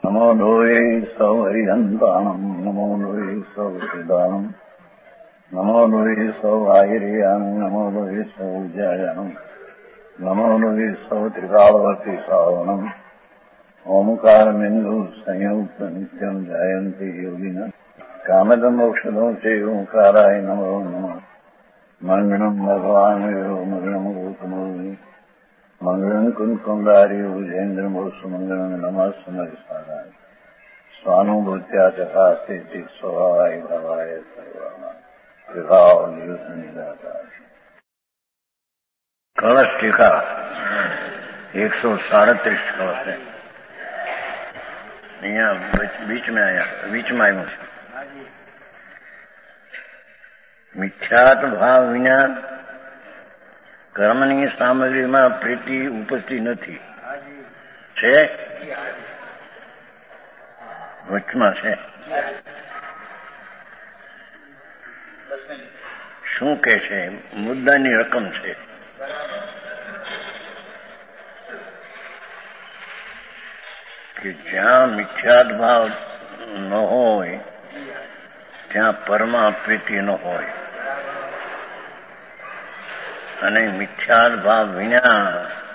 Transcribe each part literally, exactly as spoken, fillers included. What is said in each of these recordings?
નમો લોહે સૌ હરિહંતાણમ નમો લોહે સૌ સિદ્ધાણમ નમો લોહે સૌ આયર્યાણમ નમો લોહે સૌ જયાણમ નમો લોહે સૌ ત્રિકાળવતી શ્રાવણમ ઓમકારમિંદુ સંયુક્ત નિત્યમ જયંતી યોગિના કામદમ મોક્ષદો છે ઓંકારાય નમો નમઃ મંગળમ ભગવાન મંગળમ ગૌતમોની મંગળમ કુંકુંડારી ઉજેન્દ્રમો સુમંગળમ નમઃ સમરિસારાય સ્વાનુભૂત્યા ચકાસ્તે સ્વભાવાય ભવાય સર્વમાં વિભાવ નિદાતા કળશ ટીકા એકસો સાડત્રીસ કળશ છે અહીંયા બીચમાં આયા બીચમાં આવ્યું છે. મિથ્યાત ભાવ વિના કર્મની સામગ્રીમાં પ્રીતિ ઉપજતી નથી. છે વચમાં છે. શું કે છે? મુદ્દાની રકમ છે. કે જ્યાં મિથ્યાત ભાવ ન હોય ત્યાં પરમા પ્રીતિ ન હોય, અને મિથ્યાત ભાવ વિના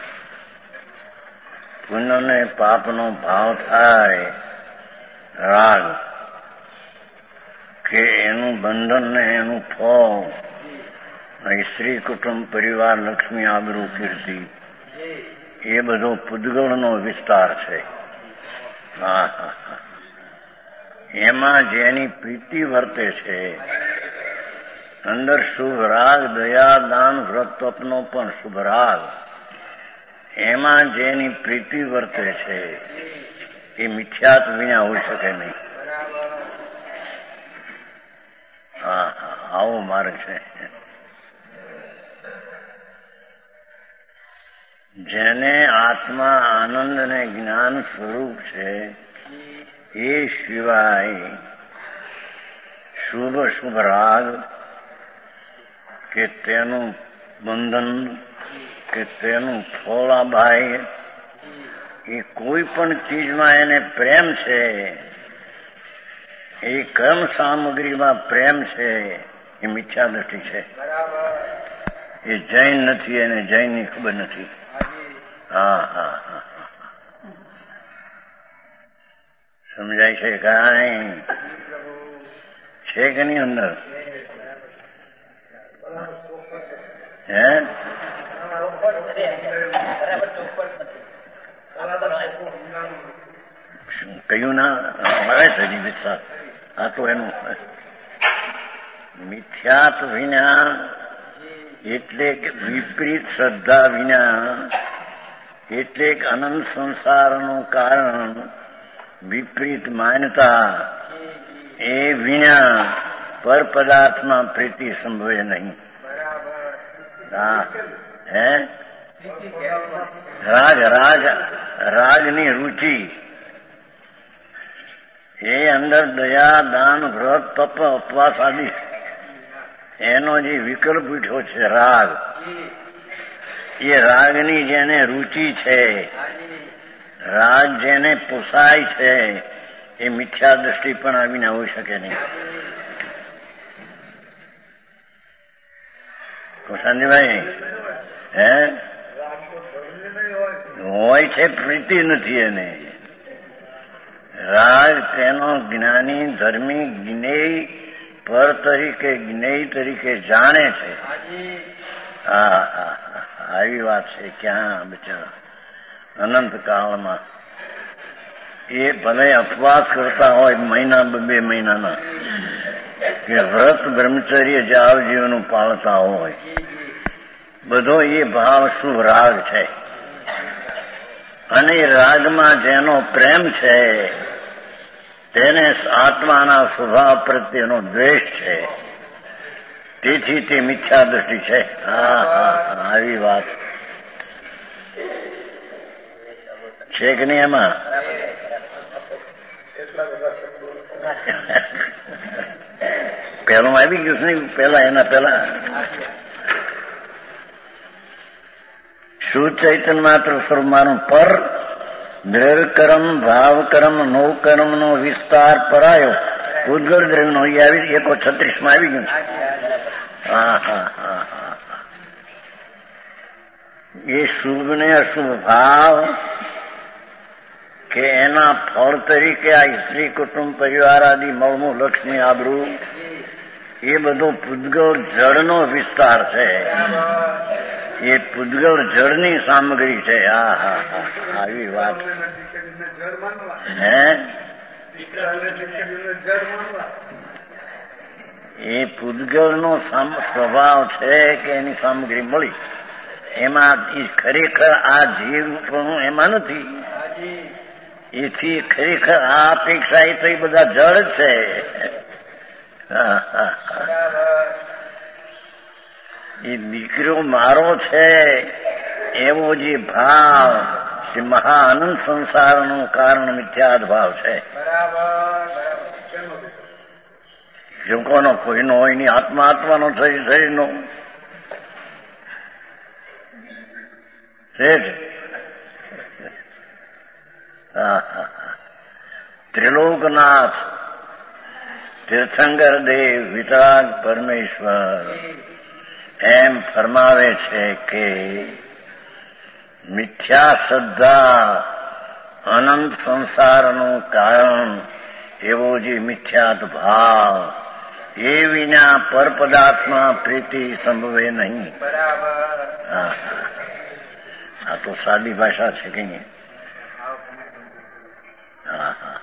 પુણ્ય ને પાપનો ભાવ થાય, રાગ કે એનું બંધન ને એનું ફળ, સ્ત્રી કુટુંબ પરિવાર લક્ષ્મી આબરૂ કીર્તિ, એ બધો પૂદગળનો વિસ્તાર છે. હા હા હા એમાં જેની પ્રીતિ વર્તે છે, અંદર શુભ રાગ દયા દાન વ્રત તપનો પણ શુભ રાગ, એમાં જેની પ્રીતિ વર્તે છે એ મિથ્યાત વિના હોઈ શકે નહીં. હા હા આવો માર્ગ છે. જેને આત્મા આનંદ અને જ્ઞાન સ્વરૂપ છે એ સિવાય શુભ શુભ રાગ કે તેનું બંધન કે તેનું ફોલાબાઈ એ કોઈ પણ ચીજમાં એને પ્રેમ છે, એ કર્મ સામગ્રીમાં પ્રેમ છે, એ મિથ્યા દ્રષ્ટિ છે. એ જૈન નથી, એને જૈનની ખબર નથી. હા હા હા સમજાય છે? કાંઈ છે કે નહીં અંદર? હે શું કયું ના મળે છે હજી વિશ્વાસ? આ તો એનું મિથ્યાત વિના એટલે કે વિપરીત શ્રદ્ધા વિના, એટલે કે અનંત સંસારનું કારણ વિપરીત માન્યતા, એ વિના પર પદાર્થમાં પ્રીતિ સંભવે નહીં. હા હે રાગ રાગ રાગની રુચિ, એ અંદર દયા દાન વ્રત તપ ઉપવાસ આદિ એનો જે વિકલ્પ ઉઠ્યો છે રાગ, એ રાગની જેને રુચિ છે, રાગ જેને પોસાય છે, એ મિથ્યા દ્રષ્ટિ પણ આવીને હોઈ શકે નહીં. સંજયભાઈ હે હોય છે, પ્રીતિ નથી એને. રાગ તેનો જ્ઞાની ધર્મી જ્ઞેય પર તરીકે જ્ઞેય તરીકે જાણે છે. હા હા આવી વાત છે. ક્યાં બિચારા અનંત કાળમાં એ ભલે અપવાસ કરતા હોય મહિના બે મહિનાના, કે વ્રત બ્રહ્મચર્ય જાવ જીવનું પાળતા હોય, બધો એ ભાવ શુભ રાગ છે. અને એ રાગમાં જેનો પ્રેમ છે તેને આત્માના સ્વભાવ પ્રત્યેનો દ્વેષ છે, તેથી તે મિથ્યા દ્રષ્ટિ છે. હા હા આવી વાત છે કે નહીં એમાં? પેલું આવી ગયું નહીં? પેલા એના પેલા શુદ્ધ ચૈતન્ય માત્ર સ્વરૂપ મારું પર દ્રવ્ય કર્મ ભાવ કર્મ નો કર્મ નો વિસ્તાર પરાયો ઉદ્ગળ દ્રવ્ય નો આવી એકો છત્રીસ માં આવી ગયું છે. હા હા હા હા એ શુભ ને અશુભ ભાવ કે એના ફળ તરીકે આ સ્ત્રી કુટુંબ પરિવાર આદિ મળવું લક્ષ્મી આબરૂ એ બધો પૂતગળ જળનો વિસ્તાર છે. એ પૂતગળ જળની સામગ્રી છે. હા હા હા આવી વાત હે એ પૂતગળનો સ્વભાવ છે કે એની સામગ્રી મળી એમાં ખરેખર આ જીવ એમાં નથી. એથી ખરેખર આ અપેક્ષા એ તો એ બધા જળ છે. એ દીકરો મારો છે એવો જે ભાવ તે મહા અનંત સંસારનું કારણ મિથ્યાદ ભાવ છે. લોકોનો કોઈનો હોય ની આત્મા આત્માનો શરીર શરીરનો છે. ત્રિલોકનાથ તીર્થંકર દેવ વિતરાગ પરમેશ્વર એમ ફરમાવે છે કે મિથ્યા શ્રદ્ધા અનંત સંસારનું કારણ એવો જે મિથ્યાત ભાવ એ વિના પરપદાર્થમાં પ્રીતિ સંભવે નહીં. હા આ તો સાદી ભાષા છે કે નહીં? હા હા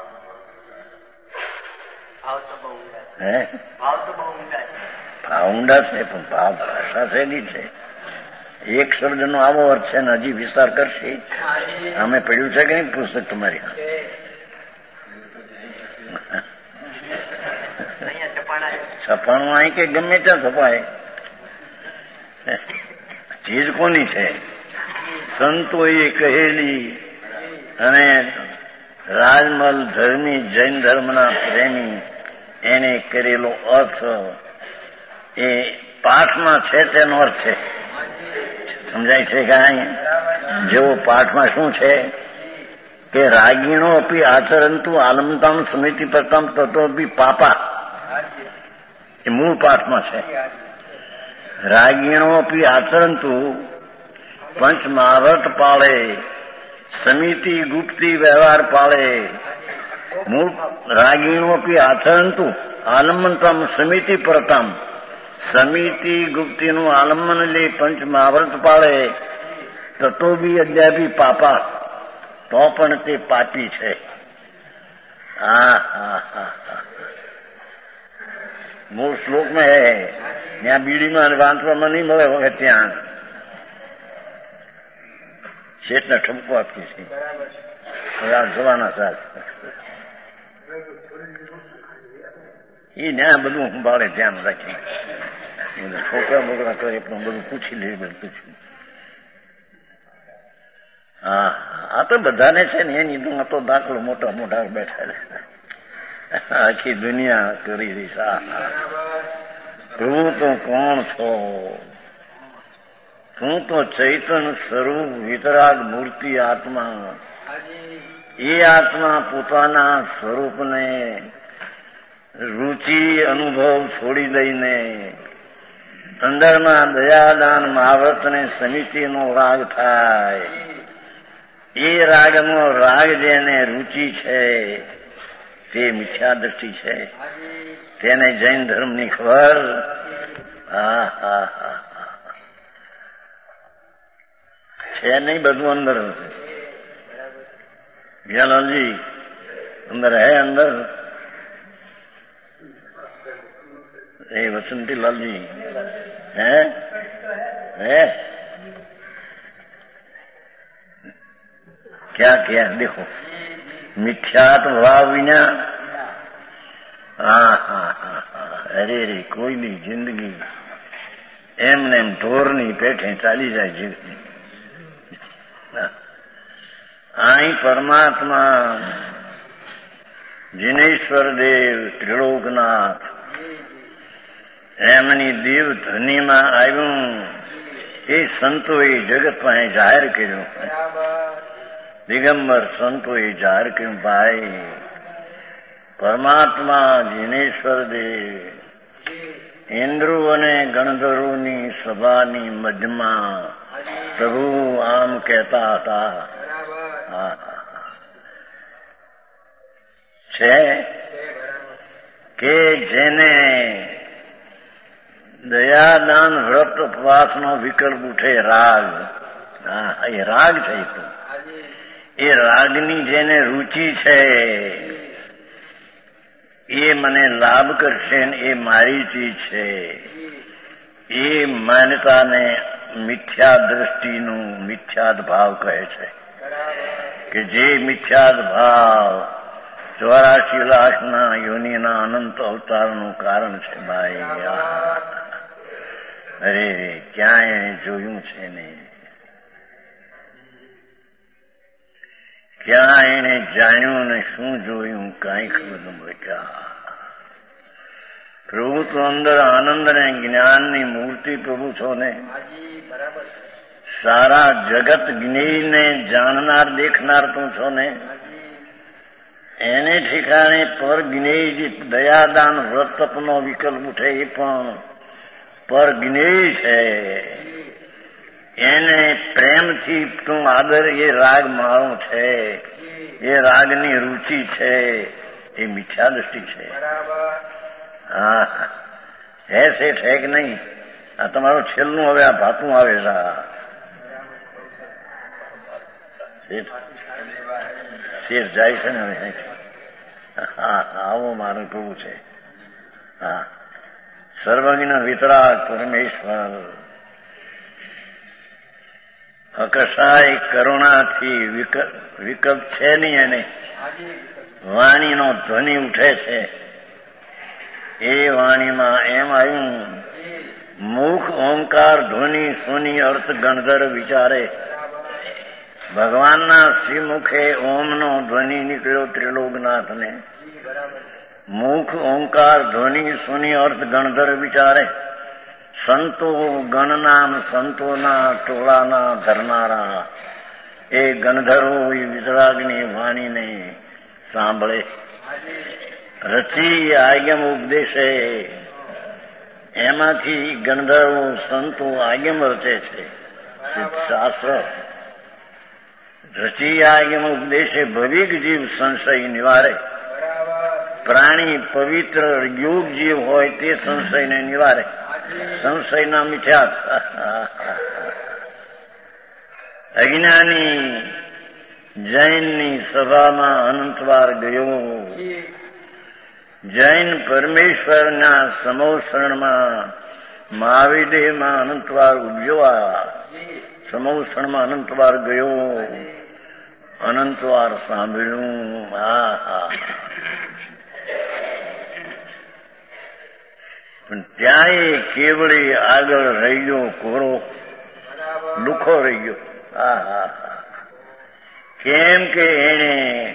હે ભાવ ઊંડા છે પણ ભાવ ભાષા શેની છે? એક શબ્દ નો આવો અર્થ છે ને હજી વિસ્તાર કરશે. અમે પડ્યું છે કે નહીં પુસ્તક તમારી? છપાણું અહીં કે ગમે ત્યાં છપાય. ચીજ કોની છે? સંતોએ કહેલી અને રાજમલ ધર્મી જૈન ધર્મના પ્રેમી એને કરેલો અર્થ એ પાઠમાં છે તેનો અર્થ છે. સમજાય છે કે જેવો પાઠમાં શું છે કે રાગીણો અપી આચરંતુ આલમતામ સમિતિ પ્રથમ તત્વ બી પાપા એ મૂળ પાઠમાં છે. રાગીણો અપી આચરંતુ પંચ મહાવ્રત પાળે સમિતિ ગુપ્તી વ્યવહાર પાળે મૂળ રાગીણો અપી આચરંતુ આલમનતમ સમિતિ પ્રથમ સમિતિ ગુપ્તીનું આલંબન લે પંચ મહાવ્રત પાળે તતો બી અદ્યાપી પાપા તો પણ તે પાપી છે. હા હા હા મૂળ શ્લોકમાં હે ત્યાં બીડીમાં વાંચવામાં નહીં મળે વખત ત્યાં શેઠને ઠપકો આપી છે જવાના સાથ એ ત્યાં બધું સંભાળે ધ્યાન રાખી છોકરા બોકરા કરે પણ બધું પૂછી લે બધું પૂછ્યું. હા આ તો બધાને છે ને એની તો તો દાખલો મોટા મોટા બેઠા આખી દુનિયા કરી રહી છે. તું તો કોણ છો? તું તો ચૈતન સ્વરૂપ વિતરાગ મૂર્તિ આત્મા. એ આત્મા પોતાના સ્વરૂપને રુચિ અનુભવ છોડી દઈને અંદરમાં દયાદાન મહાવ્રતને સમિતિનો રાગ થાય. એ રાગનો રાગ જેને રુચિ છે તે મિથ્યા દ્રષ્ટિ છે. તેને જૈન ધર્મની ખબર. હા હા હા છે નહીં બધું અંદર. જ્ઞાનજી અંદર હે અંદર એ વસंती लालजी है है क्या क्या देखो मिथ्यात भाव विना હા હા હા હા અરે રે કોઈની જિંદગી એમને એમ ઢોરની પેઠે ચાલી જાય જિંદગી. અહીં પરમાત્મા જિનેશ્વર દેવ ત્રિલોકનાથ એમની દેવ ધ્વનિમાં આવ્યું. એ સંતોએ જગત પાસે જાહેર કર્યું દિગંબર સંતોએ જાહેર કર્યું, ભાઈ પરમાત્મા જીનેશ્વર દેવ ઇન્દ્રો અને ગણધરોની સભાની મધ્યમાં પ્રભુ આમ કહેતા હતા છે કે જેને દયાદાન વ્રત ઉપવાસનો વિકલ્પ ઉઠે રાગ, હા એ રાગ છે, તો એ રાગની જેને રુચિ છે એ મને લાભ કરશે ને એ મારી ચીજ છે, એ માન્યતાને મિથ્યા દ્રષ્ટિનું મિથ્યાદ ભાવ કહે છે. કે જે મિથ્યાદ ભાવ ચોરાશી લાખના યોનિના અનંત અવતારનું કારણ છે. ભાઈ અરે ક્યાં એને જોયું છે ને, ક્યાં એને જાણ્યું ને શું જોયું કાંઈ ખબર ન પડ્યા. પ્રભુ તો અંદર આનંદ ને જ્ઞાનની મૂર્તિ પ્રભુ છો ને, સારા જગત જ્ઞેયને જાણનાર દેખનાર તું છો ને, એને ઠેકાણે પર જ્ઞેય જે દયાદાન વ્રત તપનો વિકલ્પ ઉઠે એ પણ પર જ્ઞેય છે. એને પ્રેમથી તું આદર, એ રાગ મારો છે, એ રાગની રુચિ છે, એ મિથ્યા દ્રષ્ટિ છે. હા હે શેઠ હે કે નહીં? આ તમારું છેલ્લું હવે આ ભાતું આવે છે. શેઠ જાય છે ને હવે. હા આવો મારું પ્રભુ છે. હા સર્વજ્ઞ વિતરાગ પરમેશ્વર અકસાય કરુણાથી વિકલ્પ છે નહીં. એને વાણીનો ધ્વનિ ઉઠે છે. એ વાણીમાં એમ આવ્યું, મુખ ઓંકાર ધ્વનિ સુની અર્થ ગણધર વિચારે. ભગવાનના શ્રીમુખે ઓમનો ધ્વનિ નીકળ્યો ત્રિલોકનાથને. મુખ ઓંકાર ધ્વનિ સુની અર્થ ગણધર વિચારે. સંતો ગણનામ સંતોના ટોળાના ધરનારા એ ગણધરો એ વિતરાગની વાણીને સાંભળે. રચી આજ્ઞમ ઉપદેશે, એમાંથી ગણધરો સંતો આજ્ઞમ રચે છે. શાસ્ત્ર રચી આજ્ઞમ ઉપદેશે ભવિક જીવ સંશય નિવારે. પ્રાણી પવિત્ર યોગ જીવ હોય તે સંશયને નિવારે. સંશયના મિથ્યાત. અજ્ઞાની જૈનની સભામાં અનંતવાર ગયો. જૈન પરમેશ્વરના સમોસરણમાં મહાવિદેહમાં અનંતવાર ઉપજવા. સમોસરણમાં અનંતવાર ગયો, અનંતવાર સાંભળ્યું. હા હા પણ ત્યાં એ કેવળી આગળ રહી ગયો, કોરો લુખો રહી ગયો. હા હા હા કેમ કે એને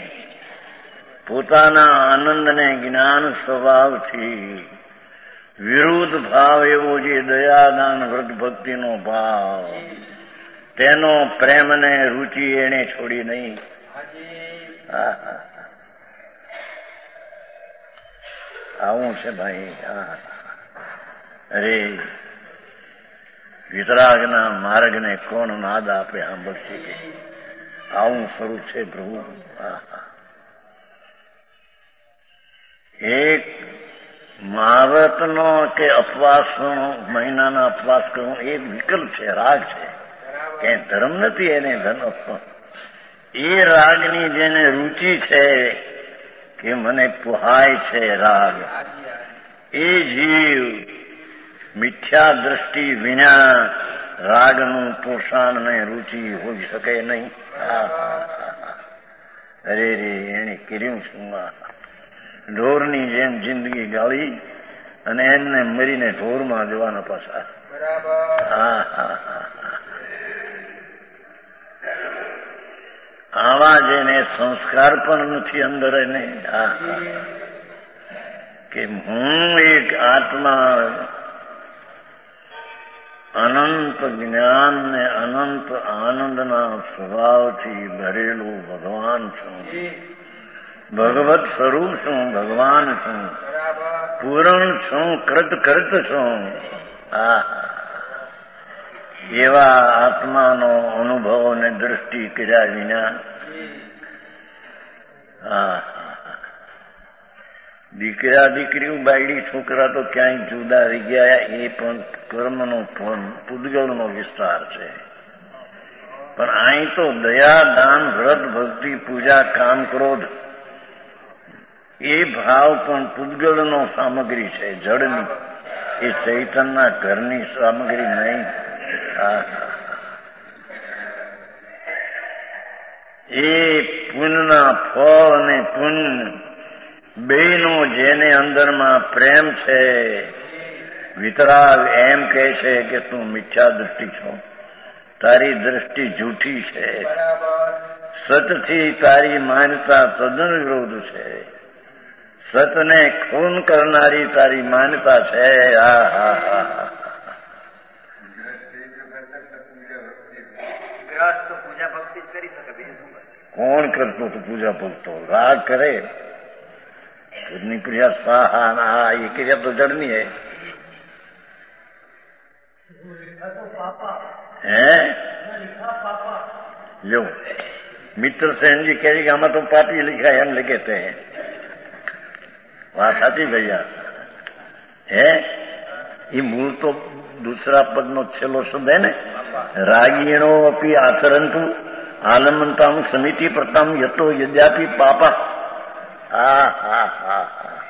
પોતાના આનંદને જ્ઞાન સ્વભાવથી વિરુદ્ધ ભાવ એવો જે દયાદાન વ્રત ભક્તિનો ભાવ, તેનો પ્રેમને રુચિ એને છોડી નહીં. હા હા આવું છે ભાઈ. હા અરે વિતરાગના માર્ગને કોણ નાદ આપે સાંભળશે કે આવું સ્વરૂપ છે પ્રભુ. એક મહાવ્રતનો કે અપવાસનો મહિનાના અપવાસ કરવો એ વિકલ્પ છે, રાગ છે, કઈ ધર્મ નથી. એને ધન એ રાગની જેને રુચિ છે કે મને પુહાય છે રાગ, એ જીવ મિથ્યા દ્રષ્ટિ વિના રાગનું પોષણ ને રુચિ હોઈ શકે નહીં. અરે રે એને કર્યું શું? ઢોરની જેમ જિંદગી ગાળી અને એમને મરીને ઢોરમાં જવાના પાછા. હા હા હા આવા જેને સંસ્કાર પણ નથી અંદર એને. હા કે હું એક આત્મા અનંત જ્ઞાન ને અનંત આનંદના સ્વભાવથી ભરેલું ભગવાન છું. ભગવત સ્વરૂપ છું, ભગવાન છું, પૂરણ છું, કૃત કૃત છું. આ એવા આત્માનો અનુભવ ને દ્રષ્ટિ કર્યા વિના હા દીકરા દીકરીઓ બાયડી છોકરા તો ક્યાંય જુદા રહી ગયા, એ પણ કર્મનો પૂદગલનો વિસ્તાર છે. પણ અહીં તો દયા, દાન, વ્રત, ભક્તિ, પૂજા, કામ, ક્રોધ એ ભાવ પણ પૂદગલનો સામગ્રી છે, જળની. એ ચૈતનના ઘરની સામગ્રી નહીં. એ પુણ્યના ફળ અને પુણ્ય બેનો જેને અંદરમાં પ્રેમ છે, વિતરાગ એમ કહે છે કે તું મિથ્યા દ્રષ્ટિ છો, તારી દ્રષ્ટિ જૂઠી છે, સતથી તારી માન્યતા તદ્દન વિરોધ છે, સતને ખૂન કરનારી તારી માન્યતા છે. હા હા હા કોણ કરતો તો પૂજા ભક્તો રાગ કરે ખુદની ક્રિયા સ્વાહા ના એ ક્રિયા તો જડની હે. હે લો મિત્ર સેન जी कह रही आमा तो पापी लिखा है, हम लिखे थे. વાત સાચી ભૈયા. હે એ મૂળ તો દૂસરા પદનો છેલ્લો શબ્દ હે ને, રાગીણો અપી આચરંતુ આલમંતામ સમિતિ પ્રતામ યતો યદ્યાપી પાપા. હા હા હા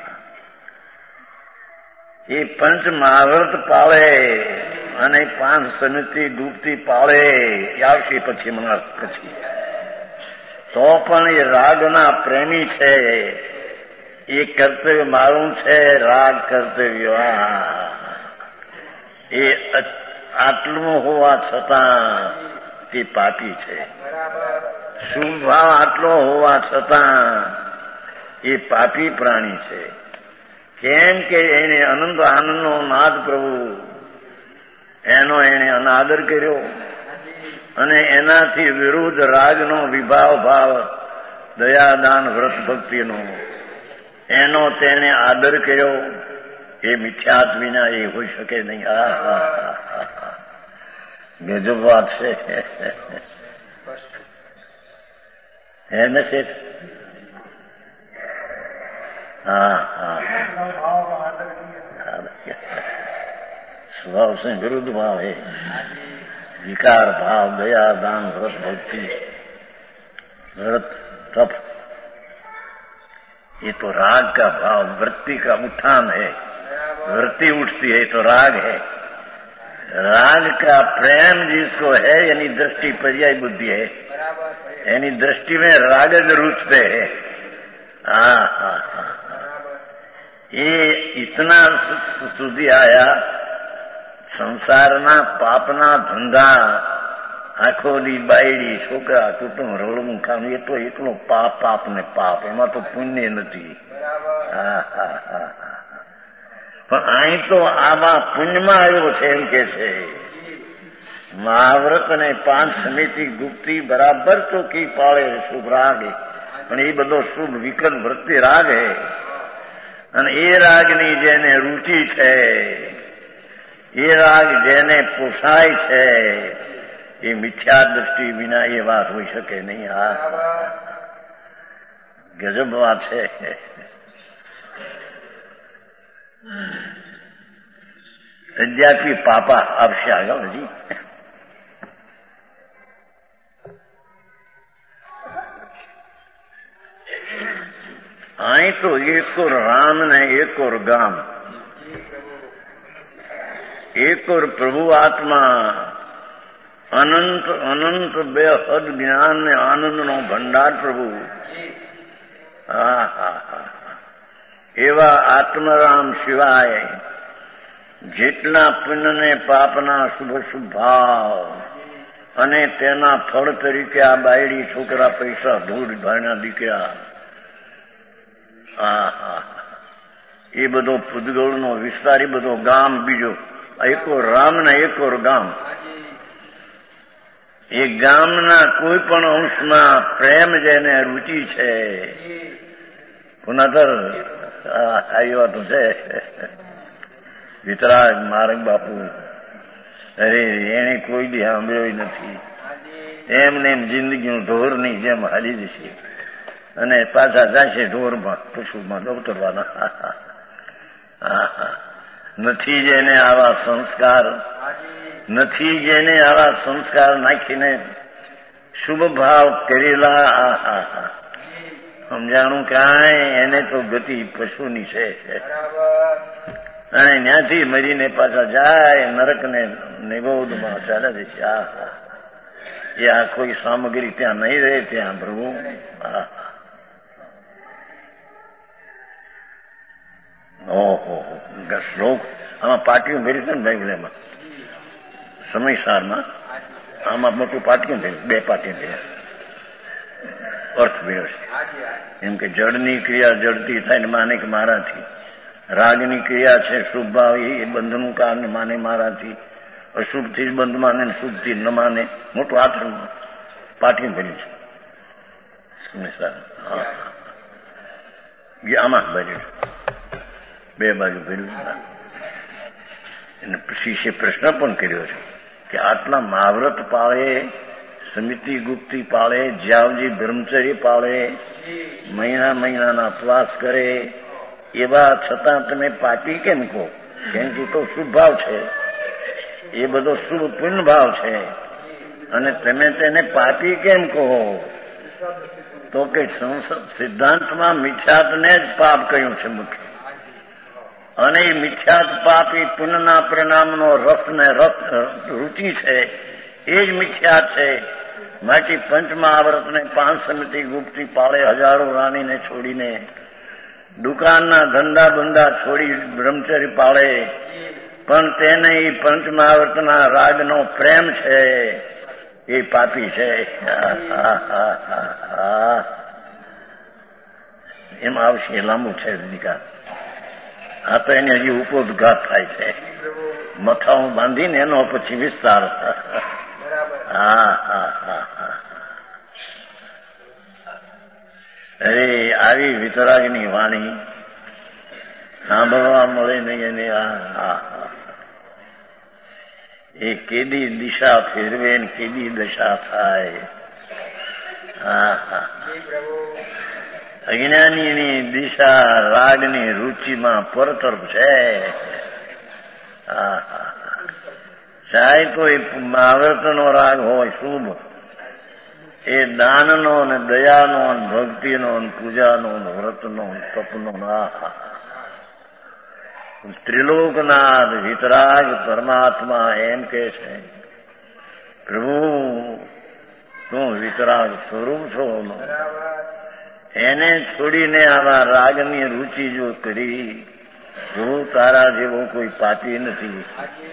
એ પંચ મહાવ્રત પાળે અને પાંચ સમિતિ ડૂબતી પાળે આવશે પછી મનાસ પછી, તો પણ એ રાગના પ્રેમી છે. એ કર્તવ્ય મારું છે, રાગ કર્તવ્ય. એ આટલું હોવા છતાં તે પાપી છે. શુભ ભાવ આટલો હોવા છતાં એ પાપી પ્રાણી છે. કેમ કે એને અનંત આનંદનો નાદ પ્રભુ એનો એને અનાદર કર્યો અને એનાથી વિરુદ્ધ રાગનો વિભાવ ભાવ, દયાદાન, વ્રત ભક્તિનો એનો તેને આદર કર્યો. એ મિથ્યાત વિના એ હોઈ શકે નહીં. હા હા હા હા ગજબ વાત છે. હે ને શેઠ? હા હા સ્વભાવ से विरुद्ध भाव है. विकार भाव, दया, दान, व्रत, भक्ति, व्रत, तप, ये तो राग का भाव, वृत्ति का उत्थान है. वृत्ति उठती है तो राग है. राग का प्रेम जिसको है यानी दृष्टि पर्याय बुद्धि है, यानी दृष्टि में राग रुचते है. हाँ हाँ हाँ ये इतना સુધી આયા સંસારના પાપના ધંધા, આખો દી બાયડી, છોકરા, કુટુંબ, રોડનું કામ, એ તો એકલો પાપ પાપ ને પાપ, એમાં તો પુણ્ય નથી. હા હા હા પણ અહીં તો આમાં પુણ્યમાં આવ્યો છે એમ કે છે. મહાવ્રત અને પાંચ સમિતિ ગુપ્તી બરાબર ચોખ્ખી પાળે શુભ રાગ, પણ એ બધો શુભ વિકલ્પ વૃત્તિ રાગ હે. અને એ રાગની જેને રૂચિ છે, એ રાગ જેને પોસાય છે, એ મિથ્યા દ્રષ્ટિ વિના એ વાત હોઈ શકે નહીં. હા ગજબ વાત છે. અદ્યાપી પાપા આવશે આગળ હજી. અહીં તો એક ઓર રામ ને એક ઓર ગામ, એક ઓર પ્રભુ આત્મા, અનંત અનંત બે હદ જ્ઞાન ને આનંદનો ભંડાર પ્રભુ. હા હા હા એવા આત્મરામ સિવાય જેટલા પુણ્ય ને પાપના શુભ શુભ ભાવ અને તેના ફળ તરીકે આ બાયડી, છોકરા, પૈસા, ધૂળ, ભાઈના દીકરા, હા હા એ બધો પૂદગળનો વિસ્તાર, એ બધો ગામ બીજો એકો રામ ને એકો ગામ. એ ગામના કોઈ પણ અંશમાં પ્રેમ જેને રુચિ છે, પુનઃતર આવી વાત છે. વિતરાગ મારગ બાપુ અરે એને કોઈ દી સાંભળ્યો નથી. એમને એમ જિંદગીનું ઢોરની જેમ હાલી જશે અને પાછા જશે ઢોરમાં પશુમાં દોતરવાના. નથી જેને આવા સંસ્કાર, નથી જેને આવા સંસ્કાર નાખીને શુભ ભાવ કરેલા. આહા સમજાણું કાંઈ એને તો ગતિ પશુની છે. અને ત્યાંથી મરીને પાછા જાય નરકને નિબોધમાં ચાલે છે. આહા એ આ કોઈ સામગ્રી ત્યાં નહીં રહે ત્યાં પ્રભુ. ઓહો શ્લોક આમાં પાટીઓ ભરી છે ને ભાઈ, સમયસારમાં આમાં મોટું પાટીઓ ભર્યું, બે પાટીઓ ભર્યા, અર્થ ભર્યો છે. એમ કે જળની ક્રિયા જળથી થાય ને માને કે મારાથી, રાગની ક્રિયા છે શુભ ભાવ એ બંધનું કારણ માને મારાથી, અશુભથી જ બંધ માને ને શુભથી ન માને. મોટું આચરણ પાટીઓ ભર્યું છે સમયસાર. આમાં ભર્યું બે બાજુ ભર્યું. એને શિષ્ય પ્રશ્ન પણ કર્યો છે કે આટલા મહાવ્રત પાળે, સમિતિ ગુપ્તી પાળે, જ્યાવજી બ્રહ્મચર્ય પાળે, મહિના મહિનાના ઉપવાસ કરે, એવા છતાં તમે પાપી કેમ કહો? કેમ કે તો શુભ ભાવ છે, એ બધો શુભ પુણ્ય ભાવ છે, અને તમે તેને પાપી કેમ કહો? તો કે સિદ્ધાંતમાં મિથ્યાત્વને જ પાપ કહ્યું છે મુખ્ય, અને એ મિથ્યાત પાપ એ પુણ્યના પરિણામનો રસ ને રસ રુચિ છે, એ જ મિથ્યાત છે. માટે પંચમહાવ્રતને પાંચ સમિતિ ગુપ્તી પાળે, હજારો રાણીને છોડીને, દુકાનના ધંધા બંધા છોડી બ્રહ્મચર્ય પાળે, પણ તેને એ પંચમહાવ્રતના રાગનો પ્રેમ છે, એ પાપી છે. એમ આવશે, લાંબુ છે નિકાલ. આ તો એને હજી ઉપોદઘાત થાય છે, મથાઓ બાંધીને એનો પછી વિસ્તાર. હા હા હા હા અરે આવી વિતરાગની વાણી સાંભળવા મળે નહીં. એને હા એ કેદી દિશા ફેરવે ને કેદી દશા થાય. હા હા અજ્ઞાનીની દિશા રાગની રુચિમાં પરતરફ છે. ચાહે તો એ મહાવ્રતનો રાગ હોય શુભ, એ દાનનો ને દયાનો ને ભક્તિનો ને પૂજાનો ને વ્રતનો ને તપનો. ત્રિલોકનાથ વિતરાગ પરમાત્મા એમ કે છે, પ્રભુ તું વિતરાગ સ્વરૂપ છો. એને છોડીને આવા રાગની રુચિ જો કરી, હું તારા જેવો કોઈ પાપી નથી.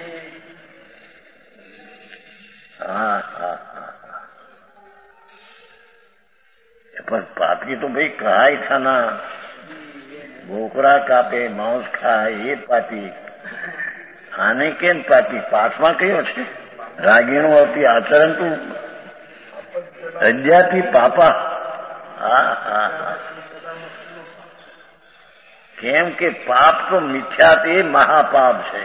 હા હા પણ પાપી તો ભાઈ કહાય ખાના, બોકરા કાપે, માંસ ખાય, એ પાપી. આને કેમ પાપી? પાઠમાં કયો છે રાગીણું અતિ આચરણ તું અદ્યાપી પાપા. હા હા હા કેમ કે પાપ તો મિથ્યાત એ મહાપાપ છે,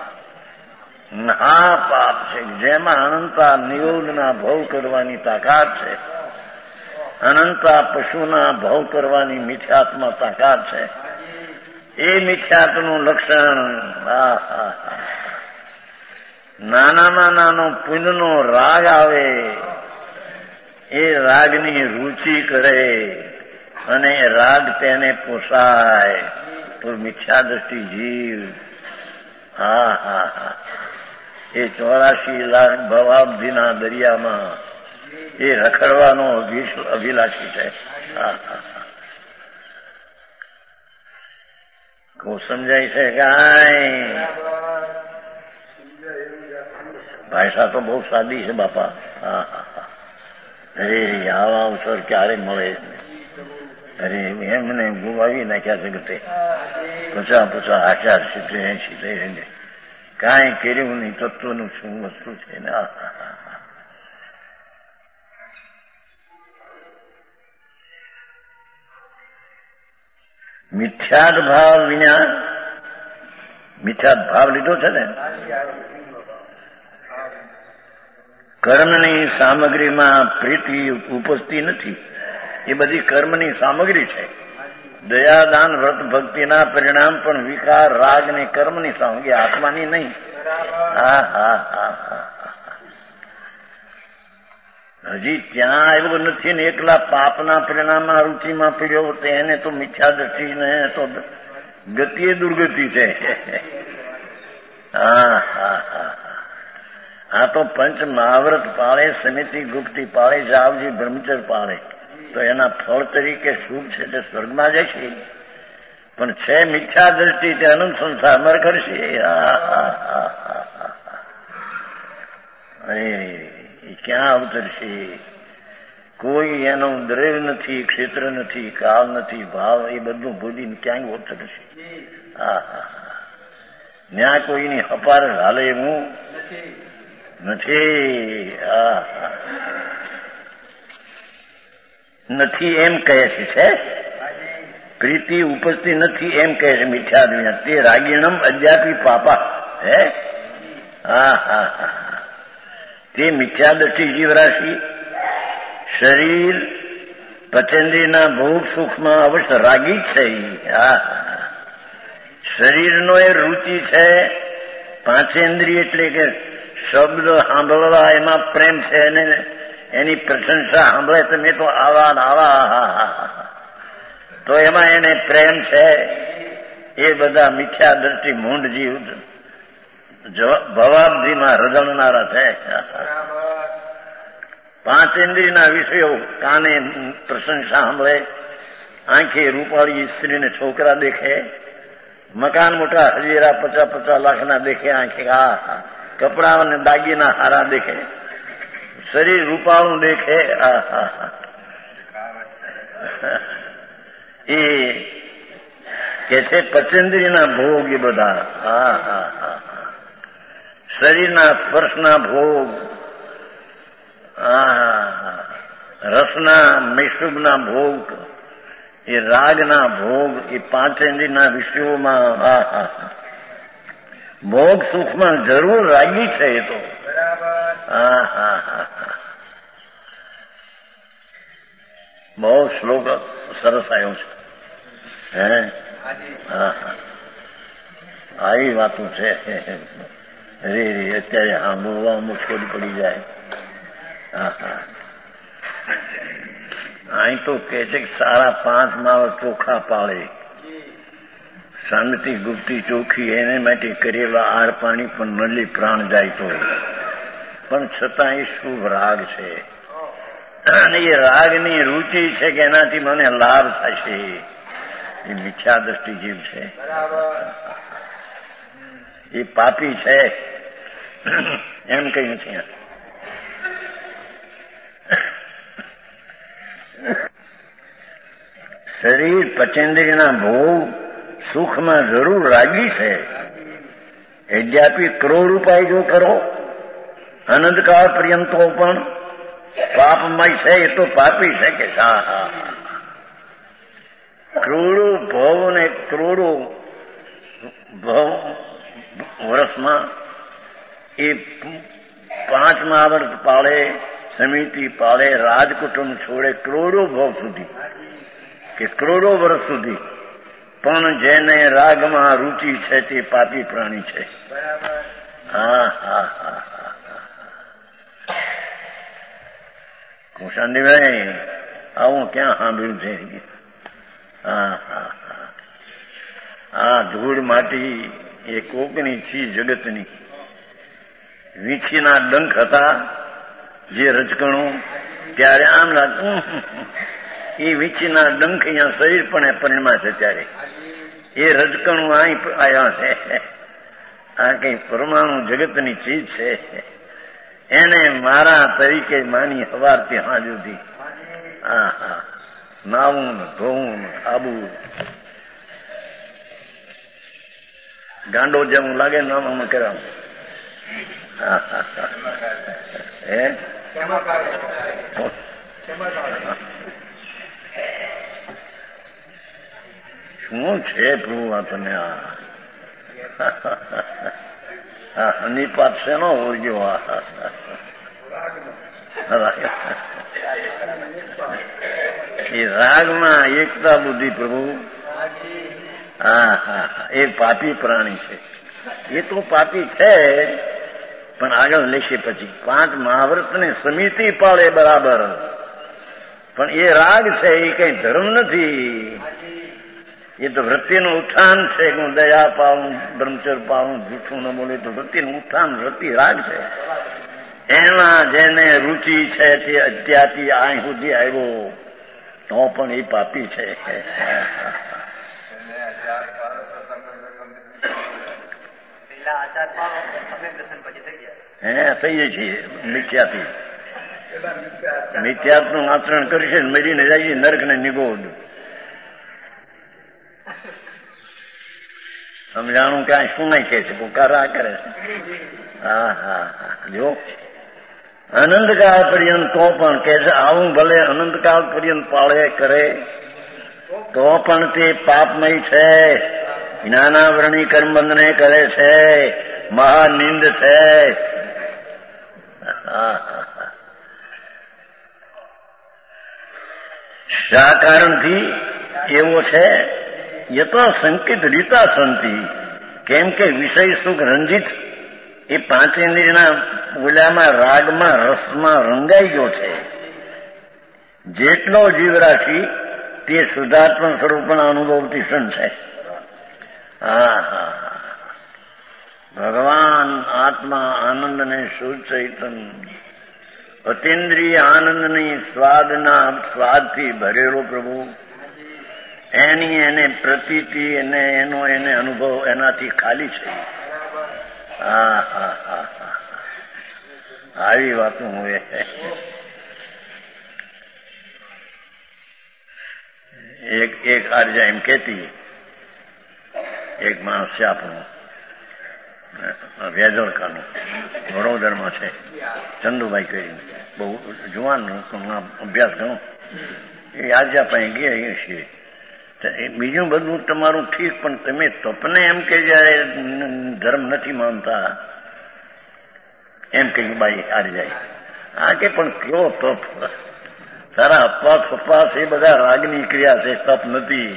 મહાપાપ છે, જેમાં અનંતા નિરોધના ભવ કરવાની તાકાત છે, અનંતા પશુના ભવ કરવાની મિથ્યાત્મા તાકાત છે. એ મિથ્યાતનું લક્ષણ હા હા નાનામાં નાનો પુણ્યનો રાગ આવે, એ રાગની રુચિ કરે અને રાગ તેને પોસાય તો મિથ્યા દ્રષ્ટિ જીવ. હા હા હા એ ચોરાશી લાખ ભવાબ્ધિના દરિયામાં એ રખડવાનો અભિલાષી છે. હા હા કો સમજાય છે કાંઈ? ભાષા તો બહુ સાદી છે બાપા. હા હા હા અરે આવા અવસર ક્યારે મળે? અરે એમને ગુમાવી નાખ્યા જગતે. પચાસ પચાસ હજાર સિત્તેર એસી થઈ કાંઈ કર્યું નહીં, તત્વનું શું વસ્તુ છે ને. મિથ્યાદ ભાવ વિના, મિથ્યાદ ભાવ લીધો છે ને, કર્મની સામગ્રીમાં પ્રીતિ ઉપજતી નથી. એ બધી કર્મની સામગ્રી છે. દયાદાન વ્રત ભક્તિના પરિણામ પણ વિકાર રાગ ને કર્મની સામગ્રી, આત્માની નહીં. હા હા હા હા હજી ત્યાં આવ્યો નથી ને એકલા પાપના પરિણામમાં રુચિમાં પીડ્યો તો એને તો મિથ્યા દ્રષ્ટિ ને તો ગતિ એ દુર્ગતિ છે. હા હા હા આ તો પંચ મહાવ્રત પાળે, સમિતિ ગુપ્તી પાળે, જાવજી બ્રહ્મચર પાળે તો એના ફળ તરીકે સુખ છે તે સ્વર્ગમાં જશે. પણ છે મિથ્યા દ્રષ્ટિ તે અનંત સંસારમાં કરશે. અરે એ ક્યાં અવતરશે? કોઈ એનો દ્રવ્ય નથી, ક્ષેત્ર નથી, કાળ નથી, ભાવ એ બધું ભૂલીને ક્યાંય અવતરશે. હા હા ન્યા કોઈની હપાર હાલે એવું નથી. હા નથી એમ કહે છે, છે પ્રીતિ ઉપજતી નથી એમ કહે છે મિથ્યા. તે રાગીણમ અદ્યાપી પાપા. હે હા હા હા તે મિથ્યા દ્રષ્ટિ જીવરાશિ શરીર પચેન્દ્રિયના ભોગ સુખમાં અવશ્ય રાગી છે. હા શરીરનો એ રુચિ છે. પાંચેન્દ્રિય એટલે કે શબ્દ સાંભળવા એમાં પ્રેમ છે અને એની પ્રશંસા સાંભળે તમે તો આવા આવા તો એમાં એને પ્રેમ છે. એ બધા મિથ્યા દ્રષ્ટિ મૂંઢ જીવ ભવાબ્દીમાં રજળનારા છે. પાંચ ઇન્દ્રિયના વિષયો કાને પ્રશંસા સાંભળે, આંખે રૂપાળી સ્ત્રીને છોકરા દેખે, મકાન મોટા હજીરા પચાસ પચાસ લાખના દેખે આંખે, આ કપડા અને દાગીના હારા દેખે, શરીર રૂપાળું દેખે. એ કે છે પચેન્દ્રિયના ભોગ એ બધા. હા હા હા શરીરના સ્પર્શના ભોગ, રસના મૈસુબના ભોગ, એ રાગના ભોગ, એ પાંચેન્દ્રિયના વિષયોમાં ભોગ સુખમાં જરૂર રાગી છે. એ તો હા હા હા બહુ શ્લોક સરસ આવ્યો છે. હે હા હા આવી વાતો છે. રે રે અત્યારે સાંભળવા મુશ્કેલ પડી જાય. હા હા અહીં તો કે છે કે સારા પાંચ માળ ચોખા પાળે, શાંતિ ગુપ્તી ચોખ્ખી એને માટે કરેલા આર પાણી પણ નલી પ્રાણ જાય તો પણ છતાં એ શુભ રાગ છે. અને એ રાગની રુચિ છે કે એનાથી મને લાભ થશે. એ મિથ્યા દ્રષ્ટિ જીવ છે. એ પાપી છે એમ કઈ નથી. શરીર પચેન્દ્રિયના ભોગ સુખમાં જરૂર રાગી છે. યદ્યાપી કરોડ ઉપાય જો કરો અનંતકાળ પર્યંતો પણ પાપમય છે. એ તો પાપી છે કે હા હા કરોડો ભવ ને કરોડો ભવ વર્ષમાં એ પાંચ મહાવ્રત પાળે, સમિતિ પાળે, રાજકુટુંબ છોડે કરોડો ભવ સુધી કે કરોડો વર્ષ સુધી, પણ જેને રાગમાં રુચિ છે તે પાપી પ્રાણી છે. હા હા હા કુશાંતિભાઈ આવું ક્યાં સાંભળ્યું છે? હા હા હા આ ધૂળ માટી એ કોકની છી જગતની. વીંછીના ડંખ હતા જે રજકણું, ત્યારે આમ લાગતું એ વીંછીના ડંખ અહીંયા શરીર પણ પરિણમાં છે. ત્યારે એ રજકણું અહીં આવ્યા છે. આ કઈ પરમાણુ જગતની ચીજ છે. એને મારા તરીકે માની હવારથી હાજ સુધી હા હા નાવું ધોવું ખાવું ગાંડો જેમ લાગે ને આમ કર્યા હે શું છે પ્રભુ આ તમે આ હનીપાત છે નો ઓળજો આ એ રાગમાં એકતા બુદ્ધિ પ્રભુ હા હા એ પાપી પ્રાણી છે. એ તો પાપી છે પણ આગળ લેશે પછી પાંચ મહાવ્રતની સમિતિ પાળે બરાબર, પણ એ રાગ છે એ કઈ ધર્મ નથી. એ તો વૃત્તિનું ઉત્થાન છે. હું દયા પાવું, બ્રહ્મચર પાવું, જૂઠું ન બોલે તો વૃત્તિનું ઉત્થાન, વૃત્તિ રાગ છે. એમાં જેને રુચિ છે તે અત્યારથી અહીં સુધી આવ્યો તો પણ એ પાપી છે. હે થઈએ છીએ મિથ્યાથી. મિથ્યાત્વનું આચરણ કરશે મરીને જાય નર્ક ને નિગોડ. સમજાણું ક્યાં શું નહીં કે છે, પુકારા કરે છે. હા હા હા જો અનંતકાળ પર્યંત તો પણ કે છે આવું ભલે અનંતકાળ પર્યંત પાળે કરે તો પણ તે પાપમય છે. જ્ઞાનાવરણી કર્મબંધને કરે છે, મહાનિંદ છે. શા કારણથી એવો છે? યતો સંકિત રીતા સંતિ, કેમ કે વિષય સુખ રંજિત એ પાંચ ઇન્દ્રિયના ઓલામાં રાગમાં રસમાં રંગાઈ ગયો છે. જેટલો જીવરાશિ તે શુદ્ધાત્મ સ્વરૂપના અનુભવથી સન છે. હા હા ભગવાન આત્મા આનંદને શુદ્ધ ચૈતન્ય અતિન્દ્રિય આનંદની સ્વાદના સ્વાદથી ભરેલો પ્રભુ, એની એને પ્રતીતિ એને એનો એને અનુભવ એનાથી ખાલી છે. હા હા હા હા આવી વાતો હોય. એક એક આર્જા એમ કહેતી, એક માણસ છે આપણું વેજળકાનું વડોદરમાં છે, ચંદુભાઈ કરીને બહુ જુવાન અભ્યાસ ઘણો. એ આર્જા પાસે ગયા છીએ. બીજું બધું તમારું ઠીક, પણ તમે તપને એમ કે જયારે ધર્મ નથી માનતા એમ કહ્યું બાઈ આર્જાએ. આ કે પણ કેવો તપ, તારા અપવાસ ફપવાસ એ બધા રાગની ક્રિયા છે, તપ નથી.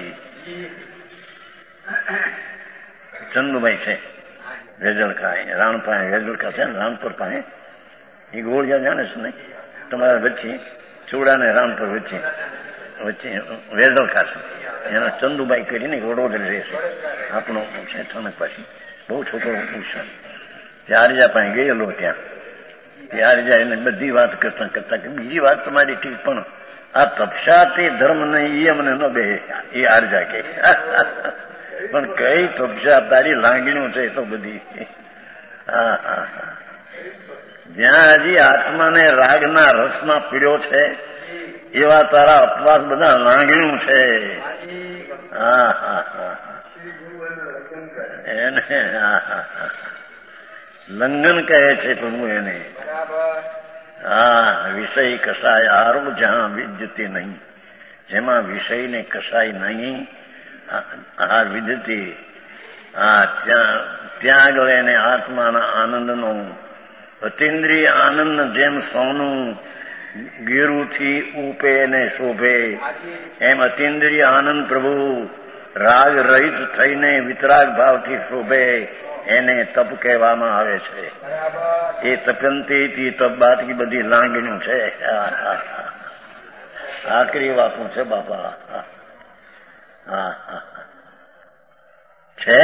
ચંદુભાઈ છે વેજળકા, રાણ પાસે વેજળકા છે ને રાણપુર પાસે. એ ગોળિયા જાણે છે નહીં તમારા વચ્ચે ચૂડા ને રાણપુર વચ્ચે વચ્ચે વેજળકા છે. એના ચંદુભાઈ કરીને વડોદરા રહેશે, આપણો છે થનક પાછી બહુ છોકરો પૂછશે. આર્જા પાસે ગયેલો ત્યાં. આર્જા એને બધી વાત કરતા કરતા કે બીજી વાત તમારી ઠીક, પણ આ તપસા તે ધર્મ નહીં એ અમને ન બે. એ આર્જા કે પણ કઈ તપસા તારી લાંગણીઓ છે તો બધી. હા હા હા જ્યાં હજી આત્માને રાગના રસમાં પીડ્યો છે એવા તારા અપવાસ બધા લાંગણું છે. હા હા હા એને હા હા લંઘન કહે છે પ્રભુ એને. હા વિષય કસાય આરો જ્યાં વિદ્યતી નહીં, જેમાં વિષયને કસાય નહીં આ વિદ્યતી, હા ત્યાં ત્યાં આગળ એને આત્માના આનંદનો અતિન્દ્રિય આનંદ જેમ સોનું ગેરુથી ઉપે ને શોભે એમ અતિન્દ્રિય આનંદ પ્રભુ રાગ રહિત થઈને વિતરાગ ભાવથી શોભે એને તપ કહેવામાં આવે છે. એ તપંતી તપ બાકી બધી લાંગણીઓ છે. આખરી વાતો છે બાપા. હા હા છે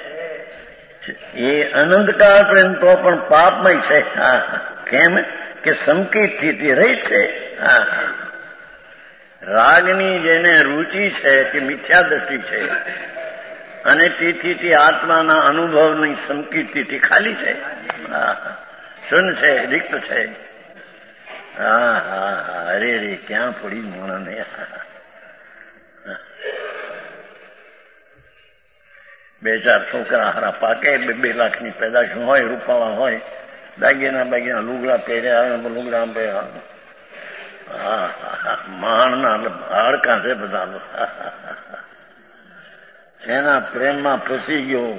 એ અનંતકાળ પ્રેમ તો પણ પાપમય છે. હા કેમ કે સંકિતથી રહી છે. હા રાગની જેને રુચિ છે તે મિથ્યા દ્રષ્ટિ છે, અને તેથી તે આત્માના અનુભવની સંકિતથી ખાલી છે. હા શૂન છે, રિક્ત છે. હા હા હા અરે રે ક્યાં પડી મોણાને. બે ચાર છોકરા હારા પાકે, બે બે લાખની પેદાશ હોય, રૂપાળા હોય, દાગીના બાગીના લુગડા પહેર્યા, લુગડા પહેર્યા, હા માણના હાડકા છે બધા. એના પ્રેમમાં ફસી ગયો.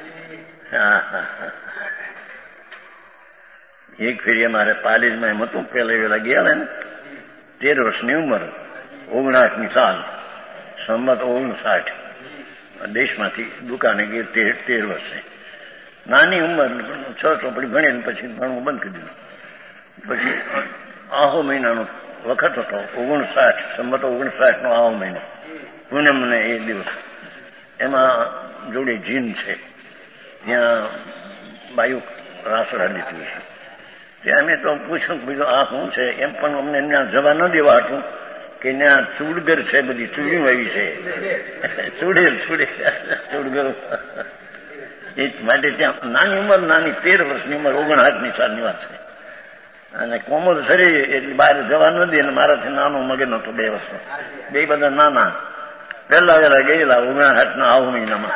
એક ફેરી અમારે પાલીજમાં એમ હતું, પેલા વેલા ગયા ને, તેર વર્ષની ઉંમર, ઓગણાઠની સાલ, સંમત ઓગણસાઠ, દેશમાંથી દુકાને ગઈ તેર તેર વર્ષે. નાની ઉંમર, છ ચોપડી ભણી ને પછી ભણવું બંધ કરી દીધું. પછી આહો મહિનાનો વખત હતો, ઓગણસાઠ, સંમત ઓગણસાઠ નો આહો મહિનો, પૂનમ ને એ દિવસ. એમાં જોડે જીન છે, ત્યાં બાયુ રાસડા લીધી છે. ત્યાં મેં તો પૂછ્યું બીજું આ શું છે, એમ પણ અમને ત્યાં જવા ન દેવા હતું કે ત્યાં ચૂડગર છે, બધી ચૂડ્યું આવી છે, ચૂડેલ ચૂડે ચૂડગર. એ માટે ત્યાં નાની ઉંમર, નાની તેર વર્ષની ઉંમર, ઓગણસાઠની સાલની વાત છે. અને કોમળ શરીર એટલે બહાર જવા ન દે. અને મારાથી નાનો મગન હતો, બે વર્ષનો, બે બધા નાના. પહેલા વેલા ગયેલા ઓગણસાઠ ના આવ મહિનામાં.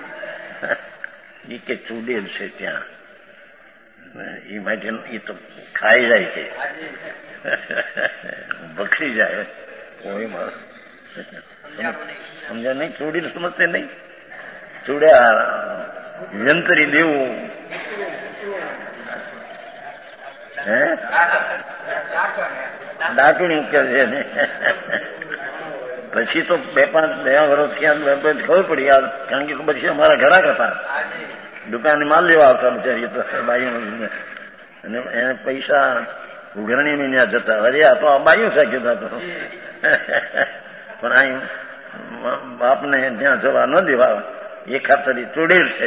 એ કે ચૂડેલ છે ત્યાં, એ માટે એ તો ખાઈ જાય કે બખરી જાય. સમજ્યા નહીં? ચૂડી સમજતે નહીં? ચૂડ્યા યંત્રી દેવું. હે દાટુણી કે છે ને. પછી તો બે પાંચ બે વર્ષ થયા ખબર પડી, કારણ કે પછી અમારા ઘરાક હતા, દુકાને માલ લેવા આવતા બિચારી તો બાઈઓ. અને એને પૈસા ઉઘરણી માં ત્યાં જતા. અરે આ તો બાયું સાખ્યું હતા. પણ અહીં બાપને ત્યાં જવા ન દેવા એ ખાતર ચૂડેલ છે.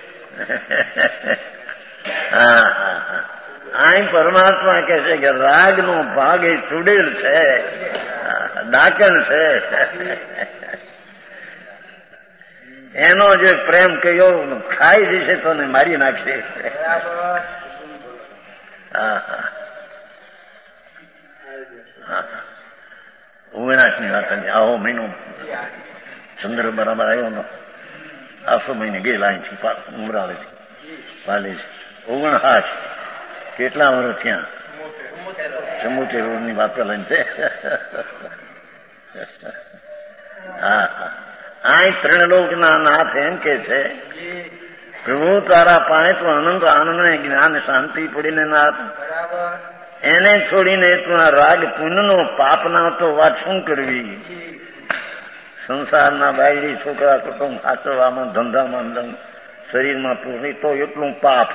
હા હા હા. અહીં પરમાત્મા કહે છે કે રાગ નો ભાગ એ ચૂડેલ છે, ડાકણ છે. એનો જે પ્રેમ કયો ખાઈ જશે તો ને મારી નાખશે. ઓગણાઠ ની વાત હતી. આવો મહિનો ચંદ્ર બરાબર આવ્યો નો. આસો મહિને ગયેલા અહીંથી ઉમરાળેથી પાલેજ. ઓગણસાઠ કેટલા વર્ષ થયા? ચમોતેર ની વાત પેલા છે. હા હા. આ ત્રણલોક ના નાથ એમ કે છે, પ્રભુ તારા પાણે તો અનંત આનંદ ને જ્ઞાન શાંતિ પડીને નાથ, એને છોડીને તું આ રાગ પુણ્યનો પાપના તો વાત શું કરવી? સંસારના બાયડી છોકરા કુટુંબ સાચવવામાં, ધંધામાં, શરીરમાં પૂરી તો એટલું પાપ.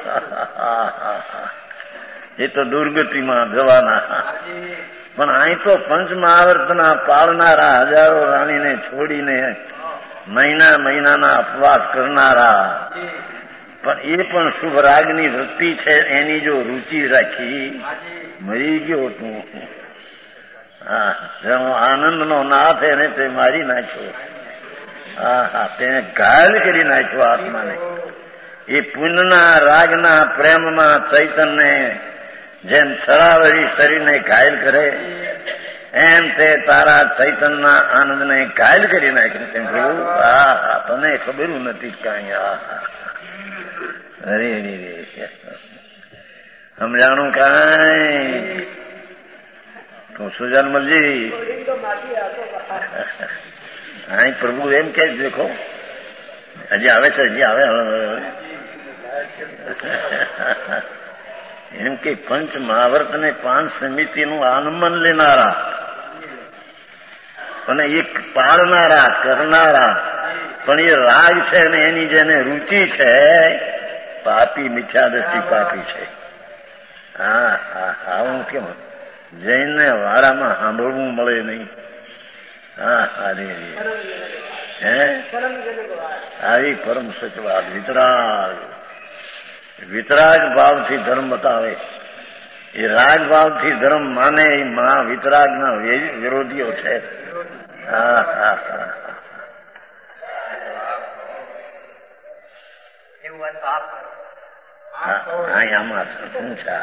એ તો દુર્ગતિમાં જવાના. પણ અહીં તો પંચ મહાવર્તના પાળનારા, હજારો રાણીને છોડીને મહિના મહિનાના અપવાસ કરનારા, પણ એ પણ શુભ રાગની વૃત્તિ છે, એની જો રુચિ રાખી મરી ગયો તું. હા, જેનો આનંદનો નાથ એને તે મારી નાખ્યો. હા હા, તેને ઘાયલ કરી નાખ્યો આત્માને. એ પુણ્યના રાગના પ્રેમમાં ચૈતન્ય જેમ સરાવરી શરીરને ઘાયલ કરે, એમ તે તારા ચૈતનના આનંદને ઘાયલ કરી નાખ્યું. તેમ પ્રભુ હા હા, તને ખબર નથી કઈ. હા હા, અરે રે સમજાણું કઈ તો સુજાન મલજી. હા, પ્રભુ એમ કે દેખો હજી આવે છે, હજી આવે. એમ કે પંચ મહાવર્ત ને પાંચ સમિતિનું આનમન લેનારા અને એક પાળનારા, કરનારા, પણ એ રાગ છે ને એની જેને રુચિ છે, પાપી મિથ્યા દ્રષ્ટિ પાપી છે. હા હા હા, હું કેમ જૈનને વાડામાં સાંભળવું મળે નહીં. હા હારી હે આવી પરમ સચવાદ. વિતરાગ વિતરાગ ભાવથી ધર્મ બતાવે. એ રાગ ભાવથી ધર્મ માને એ મહા વિતરાગના વિરોધીઓ છે. હા હા હા, આમાં શું છે?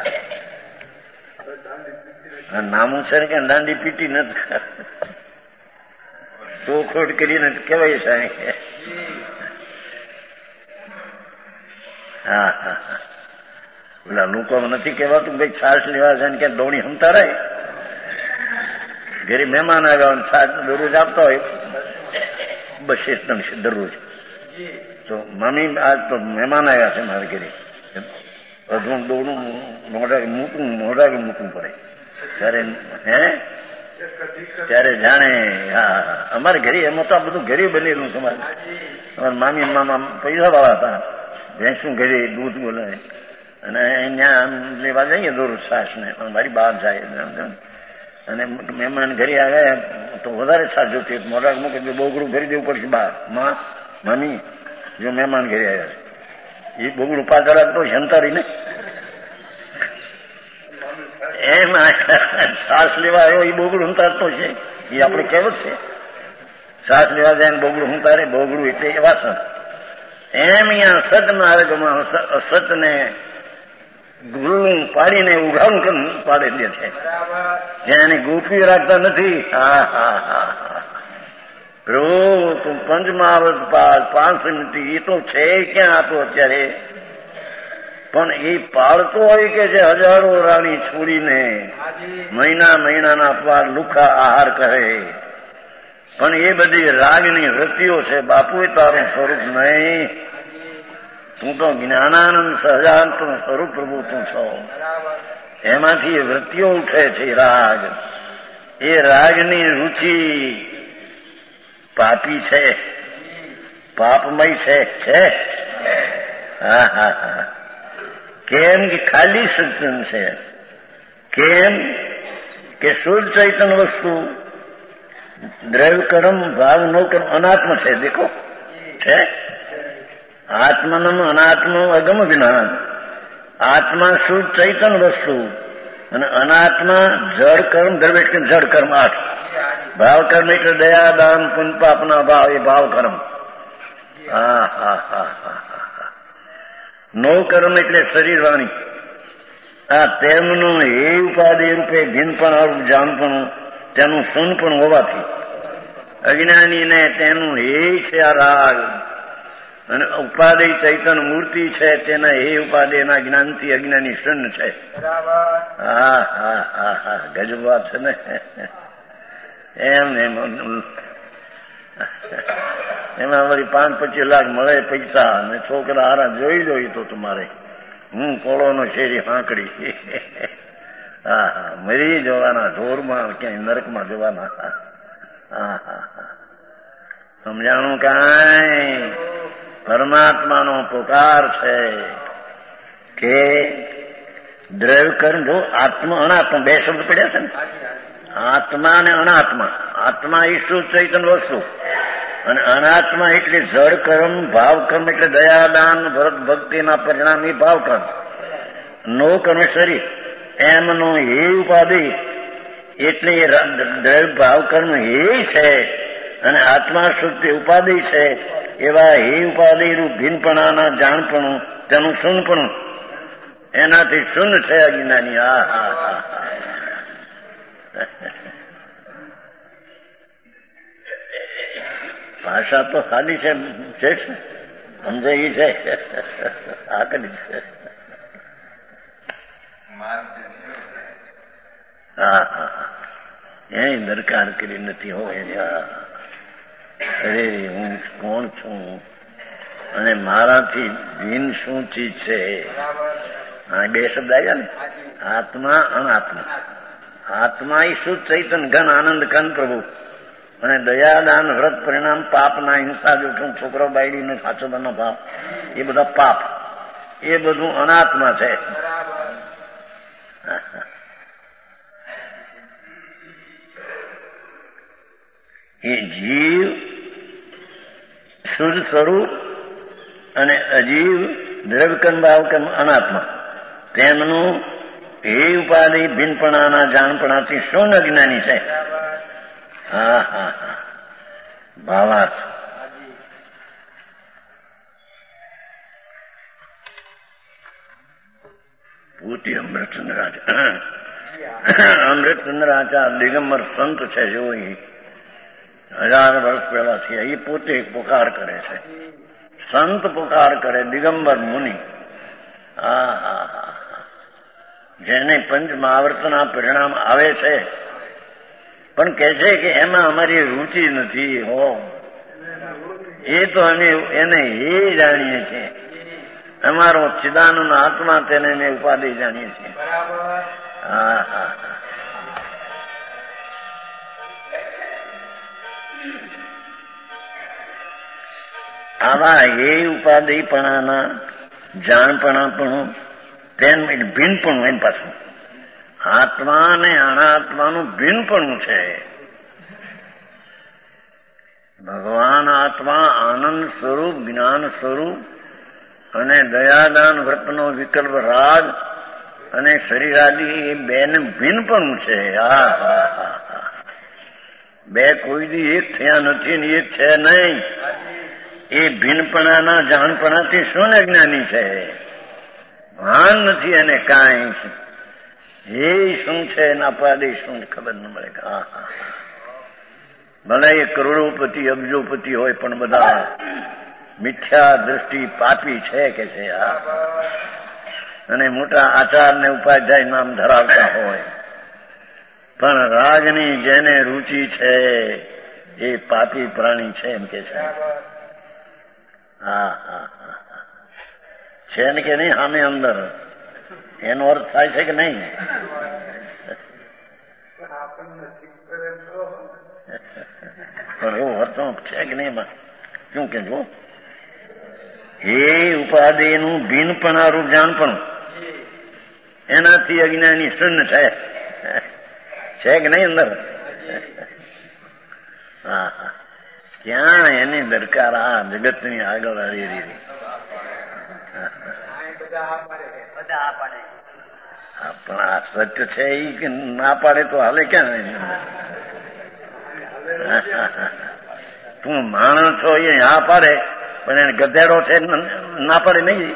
નામું છે કે દાંડી પીટી નથી, ચોખોટ કરીને કેવાય છે. હા હા હા પેલા લોકો નથી કહેવાતું ભાઈ છાશ લેવા જાય ને ક્યાં દોણી હમતા રહે. ઘરે મહેમાન આવ્યા છાશ દરરોજ આપતા હોય બસો ત્રણસો દરરોજ. તો મમ્મી આજ તો મહેમાન આવ્યા છે મારે ઘરે, અધૂણ દોડું મોઢા મૂકવું મોઢા મૂકવું પડે ત્યારે હે ત્યારે જાણે હા અમારે ઘરે એમાં તો આ બધું ઘરે બનેલું છે. અમારા મામી મામા પૈસા વાળા હતા, ભેંસું ઘરે દૂધ બોલે અને અહીંયા લેવા જઈએ દોર છાશ ને મારી બહાર જાય અને મહેમાન ઘરે આવ્યા તો વધારે છાશ જોતી મોઢા મૂકે બોગડું ભરી દેવું પડશે બહાર. માં મામી જો મહેમાન ઘરે આવ્યા છે એ બોગડું પાછળ આપતો શંતારી ને એમાં શ્વાસ લેવા આવ્યો એ બોગડું હંતારતો છે. એ આપણે કહેવત છે, શ્વાસ લેવા જાય ને બોગડું હંતારે. બોગડું એટલે એ વાસણ. એમ અહીંયા સત માર્ગમાં અસતને ગુરુ પાડીને ઉઘાડું કેમ પાડી દે છે, જેને ગોપી રાખતા નથી. હા હા હા હા પ્રભુ તું પંચમહાવત પાલ પાંચ મિનિટ એ તો છે ક્યાં આપો અત્યારે, પણ એ પાળતો હોય કે છે હજારો રાણી છોડીને મહિના મહિનાના પાર લુખા આહાર કરે. પણ એ બધી રાગની વૃત્તિઓ છે બાપુ, તારું સ્વરૂપ નહીં. તું તો જ્ઞાનાનંદ સહજાનંદ સ્વરૂપ પ્રભુ તું છો. એમાંથી એ વૃત્તિઓ ઉઠે છે રાગ. એ રાગની રુચિ પાપી છે, પાપમય છે છે હા હા હા કેમ કે ખાલી સત્સંગ છે. કેમ કે શુદ્ધ ચૈતન વસ્તુ દ્રવ્ય કર્મ ભાવ નો કર્મ અનાત્મ છે. દેખો છે આત્માનું અનાત્મ અગમ જ્ઞાન. આત્મા શુદ્ધ ચૈતન વસ્તુ અને અનાત્મા જળ કર્મ દ્રવ્ય કે જળ કર્મ આઠ. ભાવ કર્મ એટલે દયા દાન પુણ્ય પાપના ભાવ એ ભાવ કર્મ. હા હા હા હા હા નો કર્મ એટલે શરીર વાણી. આ તેમનું એ ઉપાધિ રૂપે ભિન્નપણ જાણપણ તેનું સુનપણ હોવાથી અજ્ઞાનીને તેનું એ છે આ રાગ અને ઉપાધિ ચૈતન મૂર્તિ છે તેના એ ઉપાધિ એના જ્ઞાનથી અજ્ઞાની શૂન્ય છે. હા હા હા હા ગજબ વાત છે ને. એમ એમ એમાં વળી પાંચ પચીસ લાખ મળે પૈસા અને છોકરા હારા જોઈ જોઈ તો તમારે હું કોળોનો શેરી હાંકડી. હા હા મરી જવાના ઢોરમાં ક્યાંય નરકમાં જવાના. હા હા હા સમજાણું કાંઈ પરમાત્માનો પુકાર છે કે દ્રવ્ય કર્મ જો આત્મા અનાત્મા બે શબ્દ પડ્યા છે ને, આત્મા અને અનાત્મા. આત્મા ઈશ્વર ચૈતન વસ્તુ અને અનાત્મા એટલે જળ કર્મ ભાવ કર્મ એટલે દયાદાન વ્રત ભક્તિના પરિણામી ભાવ કર્મ. નો કર્મ શરીર એમનો હે ઉપાધિ એટલે દ્રવ્ય ભાવ કર્મ હે છે અને આત્મા શુદ્ધ ઉપાધિ છે. એવા હે ઉપાધિ રૂપ ભિન્નપણાના જાણપણું તેનું શૂન્યપણું એનાથી શૂન્ય છે અજ્ઞાની. હા હા હા ભાષા તો ખાલી છે શેઠ સમજે એ છે આકલી છે. હા હા એ દરકાર કરી નથી હોય. અરે હું કોણ છું અને મારાથી ભિન્ન શું ચીજ છે. હા બે શબ્દ આવ્યા ને, આત્મા અનાત્મા. આત્મા એ શુદ્ધ ચૈતન ઘન આનંદ ઘન પ્રભુ અને દયાદાન વ્રત પરિણામ પાપના હિંસા જોઠું છોકરો બાયડીને સાચવવાના ભાવ એ બધા પાપ એ બધું અનાત્મા છે. એ જીવ શુદ્ધ સ્વરૂપ અને અજીવ દ્રવ્યકર્મ ભાવકર્મ અનાત્મા તેમનું એ ઉપાધિ ભિન્નપણાના જાણપણાથી શું અજ્ઞાની છે. હા હા હા ભાવાર્થ પોતે અમૃતચંદ્ર રાજા અમૃતચંદ્ર રાજા દિગંબર સંત છે. જો હજાર વર્ષ પહેલા થયા એ પોતે પુકાર કરે છે. સંત પુકાર કરે દિગંબર મુનિ હા હા હા જેને પંચ મહાવર્તના પરિણામ આવે છે પણ કહે છે કે એમાં અમારી રુચિ નથી હો. એ તો અમે એને એ જાણીએ છીએ, અમારો ચિદાનંદ આત્મા તેને અમે ઉપાધિ જાણીએ છીએ. હા હા આવા એ ઉપાધિપણાના જાણપણાપણું તેમ ભિન્નપણું એમ પાછું આત્મા ને અનાત્માનું ભિન્નપણું છે. ભગવાન આત્મા આનંદ સ્વરૂપ, જ્ઞાન સ્વરૂપ અને દયાદાન વ્રતનો વિકલ્પ રાગ અને શરીરાદી એ બેને ભિન્નપણું છે. હા હા હા હા બે કોઈ દી એક થયા નથી ને એક છે નહીં. એ ભિન્નપણાના જાણપણાથી શું જ્ઞાની છે, ભાન નથી એને કાંઈ. એ શું છે એના પાડે શું ખબર ન મળે. હા હા ભલે એ કરોડોપતિ અબજોપતિ હોય પણ બધા મિથ્યા દ્રષ્ટિ પાપી છે કે છે. અને મોટા આચાર ને ઉપાધ્યાય નામ ધરાવતા હોય પણ રાગની જેને રુચિ છે એ પાપી પ્રાણી છે એમ કે છે. હા હા હા છે ને કે નહીં સામે અંદર એનો અર્થ થાય છે કે નહીં? પણ એવો અર્થ છે કે નહીં? શું કે જો એ ઉપાધિનું ભિન્નપણારૂપ જાણપણું એનાથી અજ્ઞાની શૂન્ય છે. છે કે નહીં અંદર? હા હા ક્યાં એની દરકાર આ જગતની આગળ આવી રહી. પણ આ સત્ય છે એ ના પાડે તો હાલે ક્યાં? તું માણસ છો એ હા પાડે પણ એને ગધેડો છે ના પાડે નહીં.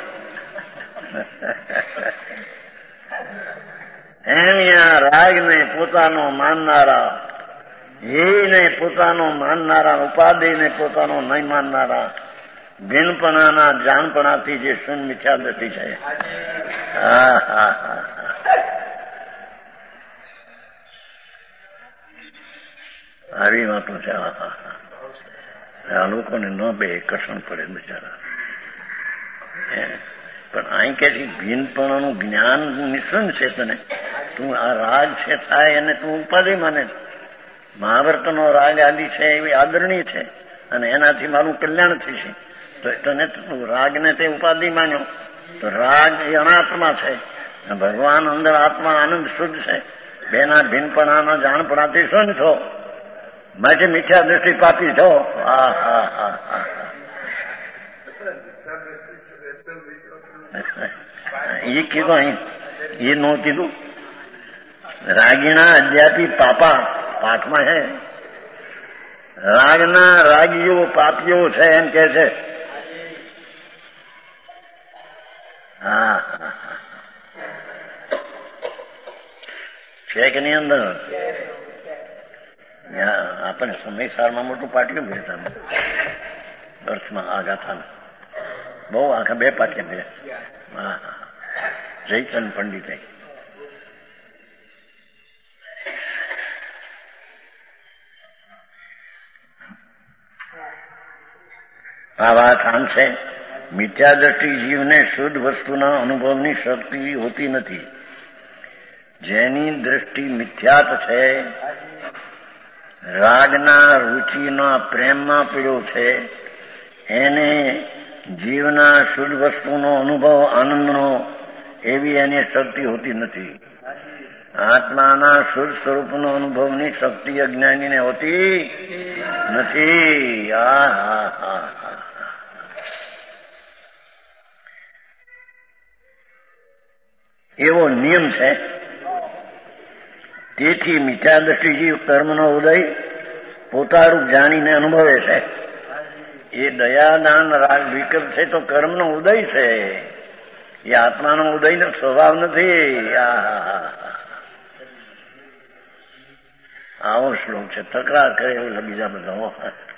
એમ રાગ ને પોતાનો માનનારા, એને પોતાનો માનનારા, ઉપાધિને પોતાનો નહીં માનનારા, ભિન્નપણાના જાણપણાથી જે શૂન્ય મિથ્યા દ્રષ્ટિ છે. હા હા હા આવી વાતો છે. હા હા આ લોકોને ન બે કઠણ પડે બિચારા. પણ અહીં કે છે ભિન્નપણાનું જ્ઞાન નિષ્ણ છે તને. તું આ રાગ છે થાય અને તું ઉપાધિ માને છે. મહાભારતનો રાગ આદિ છે એવી આદરણીય છે અને એનાથી મારું કલ્યાણ થશે. તો તને રાગને તે ઉપાધિ માન્યો તો રાગ એ અનાત્મા છે, ભગવાન અંદર આત્મા આનંદ શુદ્ધ છે. બેના ભિન્નપણાના જાણપણાથી શું છો? માટે મિથ્યા દ્રષ્ટિ પાપી છો. હા હા હા હા એ કીધું અહીં એ નો કીધું. રાગીણા અધ્યાપી પાપા પાઠમાં છે. રાગના રાગીઓ પાપીઓ છે એમ કે છે. હા હા છે કે નહીં અંદર? આપણે સમય સારમાં મોટું પાટિયું ભેજતા અર્થમાં આ ગાથાનું બહુ આખા બે પાટિયા ભેજ. હા હા જયચંદ પંડિતે આ વાત આમ છે. મિથ્યા દ્રષ્ટિ જીવને શુદ્ધ વસ્તુના અનુભવની શક્તિ હોતી નથી. જેની દ્રષ્ટિ મિથ્યાત છે, રાગના રુચિના પ્રેમમાં પીડ્યો છે, એને જીવના શુદ્ધ વસ્તુનો અનુભવ આનંદનો એવી એની શક્તિ હોતી નથી. આત્માના શુદ્ધ સ્વરૂપનો અનુભવની શક્તિ અજ્ઞાનીને હોતી નથી. હા હા હા હા એવો નિયમ છે. તેથી મિથ્યા દ્રષ્ટિ જીવ કર્મનો ઉદય પોતારૂપ જાણીને અનુભવે છે. એ દયાદાન રાગ વિકલ્પ છે તો કર્મનો ઉદય છે, એ આત્માનો ઉદયનો સ્વભાવ નથી. આવો શ્લોક છે. તકરાર કરે એવું બીજા બધા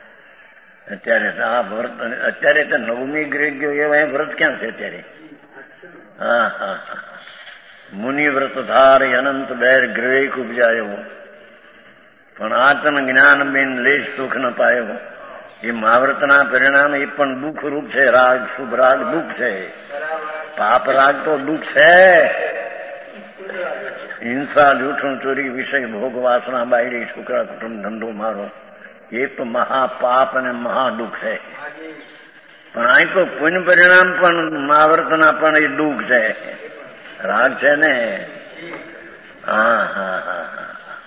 અત્યારે આ વ્રત અત્યારે તો નવમી ગ્રેડ ગયો એવા વ્રત ક્યાં છે અત્યારે? હા હા મુનિવ્રત ધાર અનંત બેર ગ્રેક ઉપજાયો, પણ આત્મ જ્ઞાન બિન લેશ સુખ ન પાયો. એ મહાવ્રતના પરિણામ એ પણ દુઃખ રૂપ છે. રાગ શુભ રાગ દુઃખ છે, પાપ રાગ તો દુઃખ છે. હિંસા, જૂઠું, ચોરી, વિષય, ભોગ, વાસના, બાયડી, છોકરા, કુટુંબ, ધંધો મારો, એ તો મહાપાપ અને મહાદુઃખ છે. પણ અહીં તો પુણ્ય પરિણામ પણ મહાવ્રતના પણ એ દુઃખ છે, રાગ છે ને. હા હા હા હા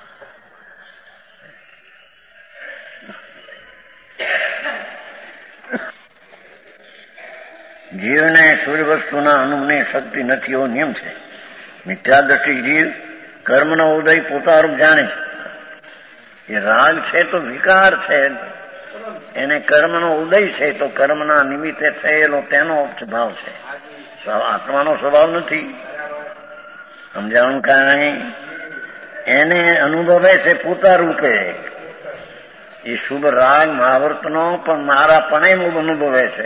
જીવને સૂર્ય વસ્તુના અનુભવની શક્તિ નથી એવો નિયમ છે. મિથ્યા દ્રષ્ટિ જીવ કર્મનો ઉદય પોતારૂપ જાણે છે. એ રાગ છે તો વિકાર છે, એને કર્મનો ઉદય છે તો કર્મના નિમિત્તે થયેલો તેનો ભાવ છે, આત્માનો સ્વભાવ નથી. સમજાવવાનું કારણે એને અનુભવે છે પોતા રૂપે. એ શુભ રાગ મહાવ્રતનો પણ મારા પણ અનુભવે છે.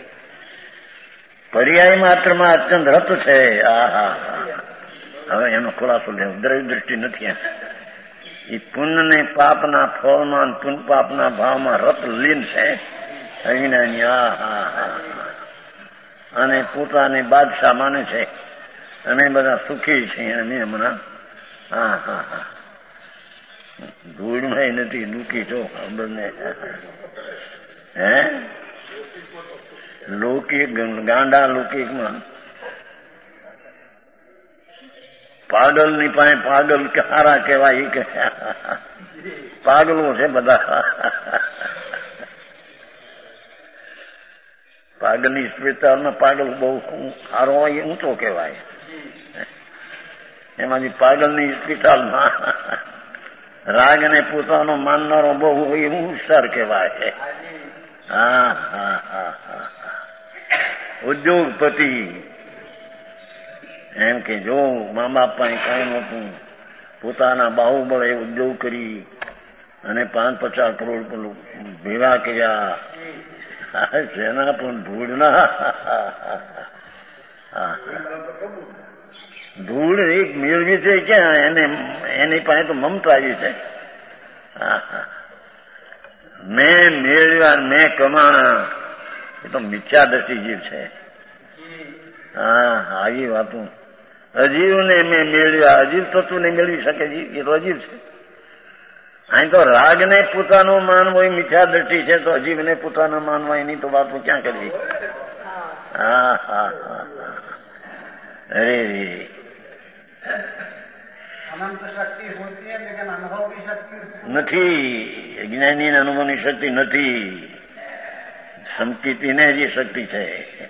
પર્યાય માત્રમાં અત્યંત રત છે. આ હા હવે એનો ખુલાસો લેવો. દ્રવ્ય દ્રષ્ટિ નથી. એ પુણ્ય ને પાપના ફળમાં, પુણ્ય પાપના ભાવમાં રત લીન છે અજ્ઞાની. આ હા હા અને પોતાને બાદશાહ માને છે. અમે બધા સુખી છીએ. અમે હમણાં હા હા હા ધૂળમાં નથી દુઃખી છો બંને. હે લૌકિક ગાંડા લૌકિકમાં પાગલ ની પાસે પાગલ હારા કહેવાય કે પાગલો છે બધા. પાગલની સ્પિરિચ્યુઅલમાં પાગલ બહુ સારો હોય ઊંચો કહેવાય. એમાંથી પાગલની સ્પિરિચ્યુઅલમાં રાગ ને પોતાનો માનનારો બહુ હોય એવું હોશિયાર કહેવાય. હા હા હા હા ઉદ્યોગપતિ એમ કે જો મા બાપ પાસે કઈ નહોતું, પોતાના બાહુબળે ઉદ્યોગ કરી અને પાંચ પચાસ કરોડ ભેગા કર્યા. જેના પણ ધૂળના ધૂળ એક મેળવી છે ક્યાં એને, એની પાસે તો મમતા આવી છે. મેં મેળવ્યા, મેં કમાણા, એ તો મિથ્યા દ્રષ્ટિ જીવ છે. હા આવી વાતું. અજીવને મેં મેળવ્યા, અજીવ તત્વને મેળવી શકે જીવ, એ તો અજીવ છે. અહીં તો રાગને પોતાનો માનવો એ મિથ્યા દ્રષ્ટિ છે, તો અજીવને પોતાનો માનવો એની તો વાતો ક્યાં કરવી. હા હા હા અરે अनंत शक्ति होती है लेकिन अनुभव की शक्ति નથી. અજ્ઞાની અનુભવની શક્તિ નથી. સંકિતિને જે શક્તિ છે.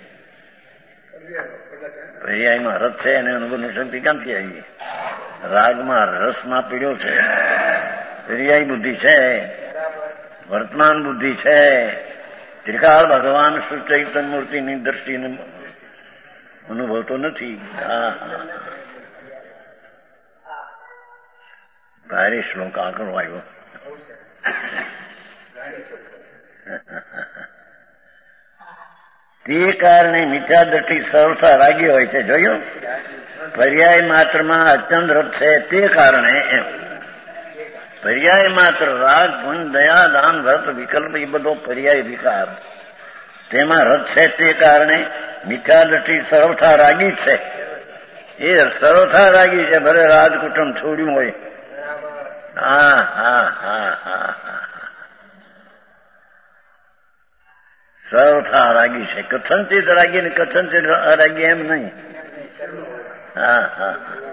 પર્યાયમાં રસ છે અને અનુભવની શક્તિ ક્યાંથી આવી? રાગમાં રસમાં પીડ્યો છે. પર્યાય બુદ્ધિ છે, વર્તમાન બુદ્ધિ છે. ત્રિકાળ ભગવાન સુચૈતન મૂર્તિની દ્રષ્ટિને અનુભવતો નથી. હા હા ભારે શ્લોક આગળ આવ્યો. તે કારણે મિથ્યા દ્રષ્ટિ સરળતા રાગી હોય છે. જોયું? પર્યાય માત્રમાં અત્યંત રસ છે તે કારણે એમ. પર્યાય માત્ર રાગ, પુણ્ય, દયા, દાન, વ્રત, વિકલ્પ એ બધો પર્યાય વિકાર, તેમાં રસ છે તે કારણે મિથ્યા દ્રષ્ટિ સરળતા રાગી છે. એ સરળતા રાગી છે, ભલે રાજ કુટુંબ છોડ્યું હોય. હા હા હા હા હા સરળતા રાગી છે. કથનચિત રાગી ને કથનચિત રાગી એમ નહીં. હા હા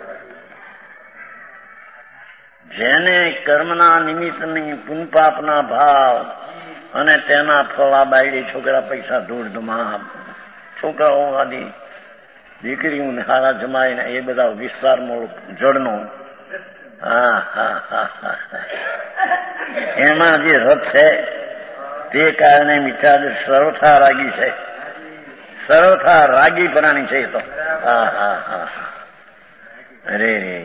જેને કર્મના નિમિત્તની પુનપાપના ભાવ અને તેના ફળા બાયડી, છોકરા, પૈસા, ધૂળ ધમામ, છોકરાઓ આદિ દીકરીઓને હારા જમાઈને એ બધા વિસ્તારમાં જળનો હા હા હા હા એમાં જે રસ છે તે કારણે મિથ્યા સરળતા રાગી છે. સરળતા રાગી પ્રાણી છે. તો હા હા હા અરે રે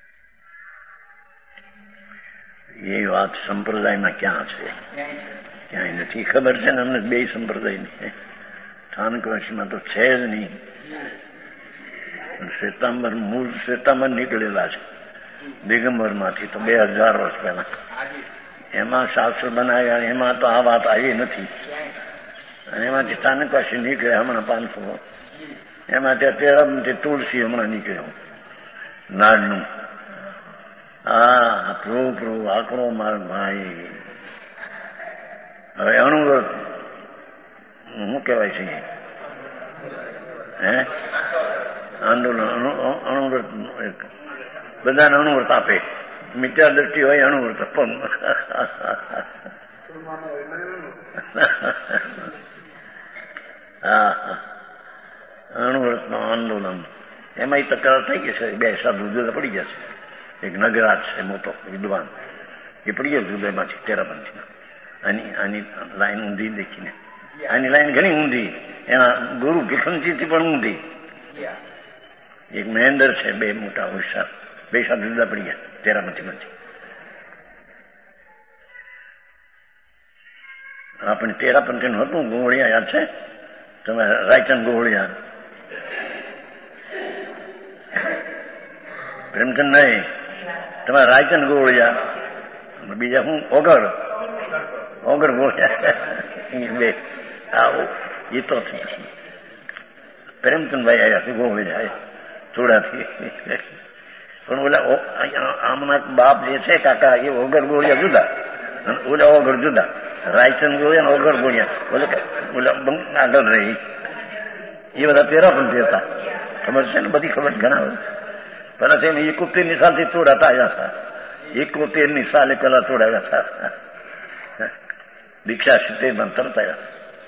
એ વાત સંપ્રદાયમાં ક્યાં છે? ક્યાંય નથી. ખબર છે ને અમને બે સંપ્રદાયની. સ્થાનકવાસીમાં તો છે જ નહીં. શ્વેતાંબર મૂળ શ્વેતાંબર નીકળેલા છે દિગંબર માંથી તો બે હજાર વર્ષ પહેલા. એમાં શાસ્ત્ર બનાવ્યા, એમાં તો આ વાત આવી નથી. અને એમાંથી સ્થાનકવાસી નીકળે હમણાં પાંચસો. એમાં ત્યાં તેરામથી તુલસી હમણાં નીકળ્યો નાડનું. હા પ્રભુ પ્રભુ આંકડો માર ભાઈ. હવે અણુવ્રત શું કહેવાય છે? હે આંદોલન અણુવ્રત બધાને અણુવ્રત આપે. મિત્યા દ્રષ્ટિ હોય અણુવ્રત પણ હા અણુવ્રત નું આંદોલન એમાં એ તકરાર થઈ ગઈ છે. બે સાધુ જુદા પડી ગયા છે. એક નગરાજ છે મોટો વિદ્વાન, એ પડી ગયા જુદામાંથી તેરાપંથીના. આની આની લાઈન ઊંધી દેખીને. આની લાઈન ઘણી ઊંધી, એના ગુરુ ભીખમજીથી પણ ઊંધી. એક મહેન્દ્ર છે, બે મોટા હોશિયાર, બે સાધુ જુદા પડી ગયા તેરાપંથીમાંથી. આપણે તેરાપંથીનું હતું ગોળિયા યાદ છે તમે? રાયચંદ ગોળિયા, પ્રેમચંદ નહીં, તમારે રાયચંદ ગોળિયા, બીજા હું ઓગર ઓગર ગોળિયા બે. આવું એ તો પ્રેમચંદભાઈ આવ્યા છે ગોળિયા થોડાથી. પણ ઓલા આમના બાપ જે છે કાકા એ ઓગર ગોળિયા જુદા, ઓલા ઓગર જુદા. રાયચંદ ગોળિયા ને ઓગર ગોળિયા ઓલા ઓલા આગળ રહી. એ બધા તેરાપંથી હતા. ખબર છે ને બધી ખબર ઘણા પેલા છે ને એકોતેર ની સાલથી તોડાતા આવ્યા હતા. એકોતેર ની સાલે પેલા તોડાવ્યા હતા. દીક્ષા સિત્તેર માં તરત આવ્યા.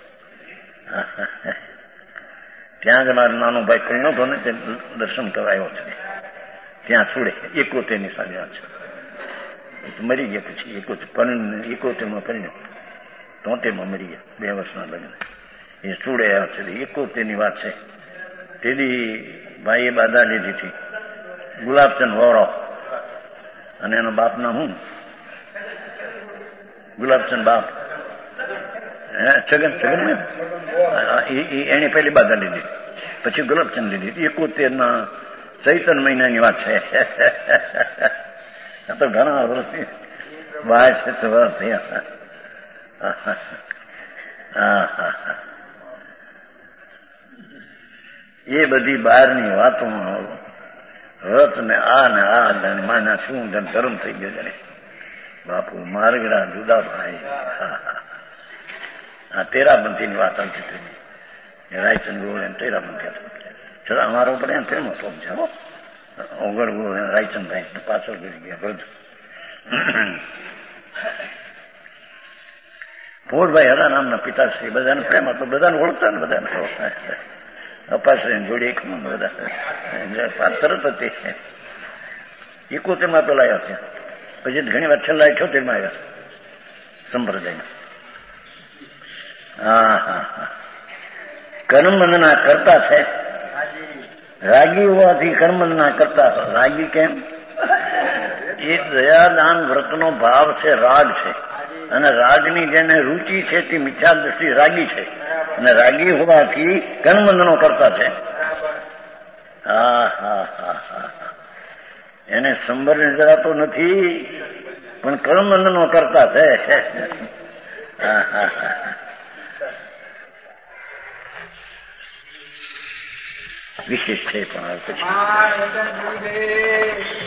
ત્યાં જ મારો નાનો ભાઈ કઈ નતો ને તે દર્શન કરાયો છે ત્યાં છોડે. એકોતેર ની સાલે વાત છે. મરી ગયા પછી એકોતેર એકોતેર માં પરિણ્યો, તોતેર માં મરી ગયા. બે વર્ષના લગ્ન એ છોડે આવ્યા છે. એકોતેર ની વાત છે. તેની ભાઈએ બાધા લીધી હતી ગુલાબચંદ વોરો, અને એનો બાપ ના હું ગુલાબચંદ બાપ હે છગન છગન ને એને પહેલી બાધા લીધી, પછી ગુલાબચંદ લીધી. એકોતેર ના ચૈતન મહિનાની વાત છે. આ તો ઘણા વર્ષથી બાર છે તો વર્ષ થયા. હા હા એ બધી બહારની વાતો રત ને આ ને આ માના શું ધર્મ થઈ ગયો જાણે. બાપુ મારગડા જુદા ભાઈ. હા તેરાપંથી ની વાત આવતી હતી. રાયચંદ ગોળ તેરાપંથી છતાં અમારો પણ એમ પ્રેમ હતો છે. ઓગળ ગોળ રાયચંદ ભાઈ પાછળ કરી ગયા વૃદ્ધ. ભોળભાઈ હતા નામના પિતાશ્રી. બધાને પ્રેમ હતો, બધાને ઓળખતા ને બધાને અપાશ્રી જોડે એક બધા તરત હતી. એકોતેર માં પેલા આવ્યા છે, પછી ઘણી વાર છેલ્લા અઠ્યોતેર માં આવ્યા સંપ્રદાયમાં. હા હા હા કર્મબંધના કરતા છે. રાગી હોવાથી કર્મબંધના કરતા. રાગી કેમ? એ દયાદાન વ્રતનો ભાવ છે, રાગ છે. અને રાગની જેને રુચિ છે તે મિથ્યા દ્રષ્ટિ રાગી છે, અને રાગી હોવાથી કર્મબંધનો કરતા છે. હા હા હા હા એને સંબર જરાતો નથી, પણ કર્મબંધનો કરતા છે. હા હા હા વિશેષ છે પણ પછી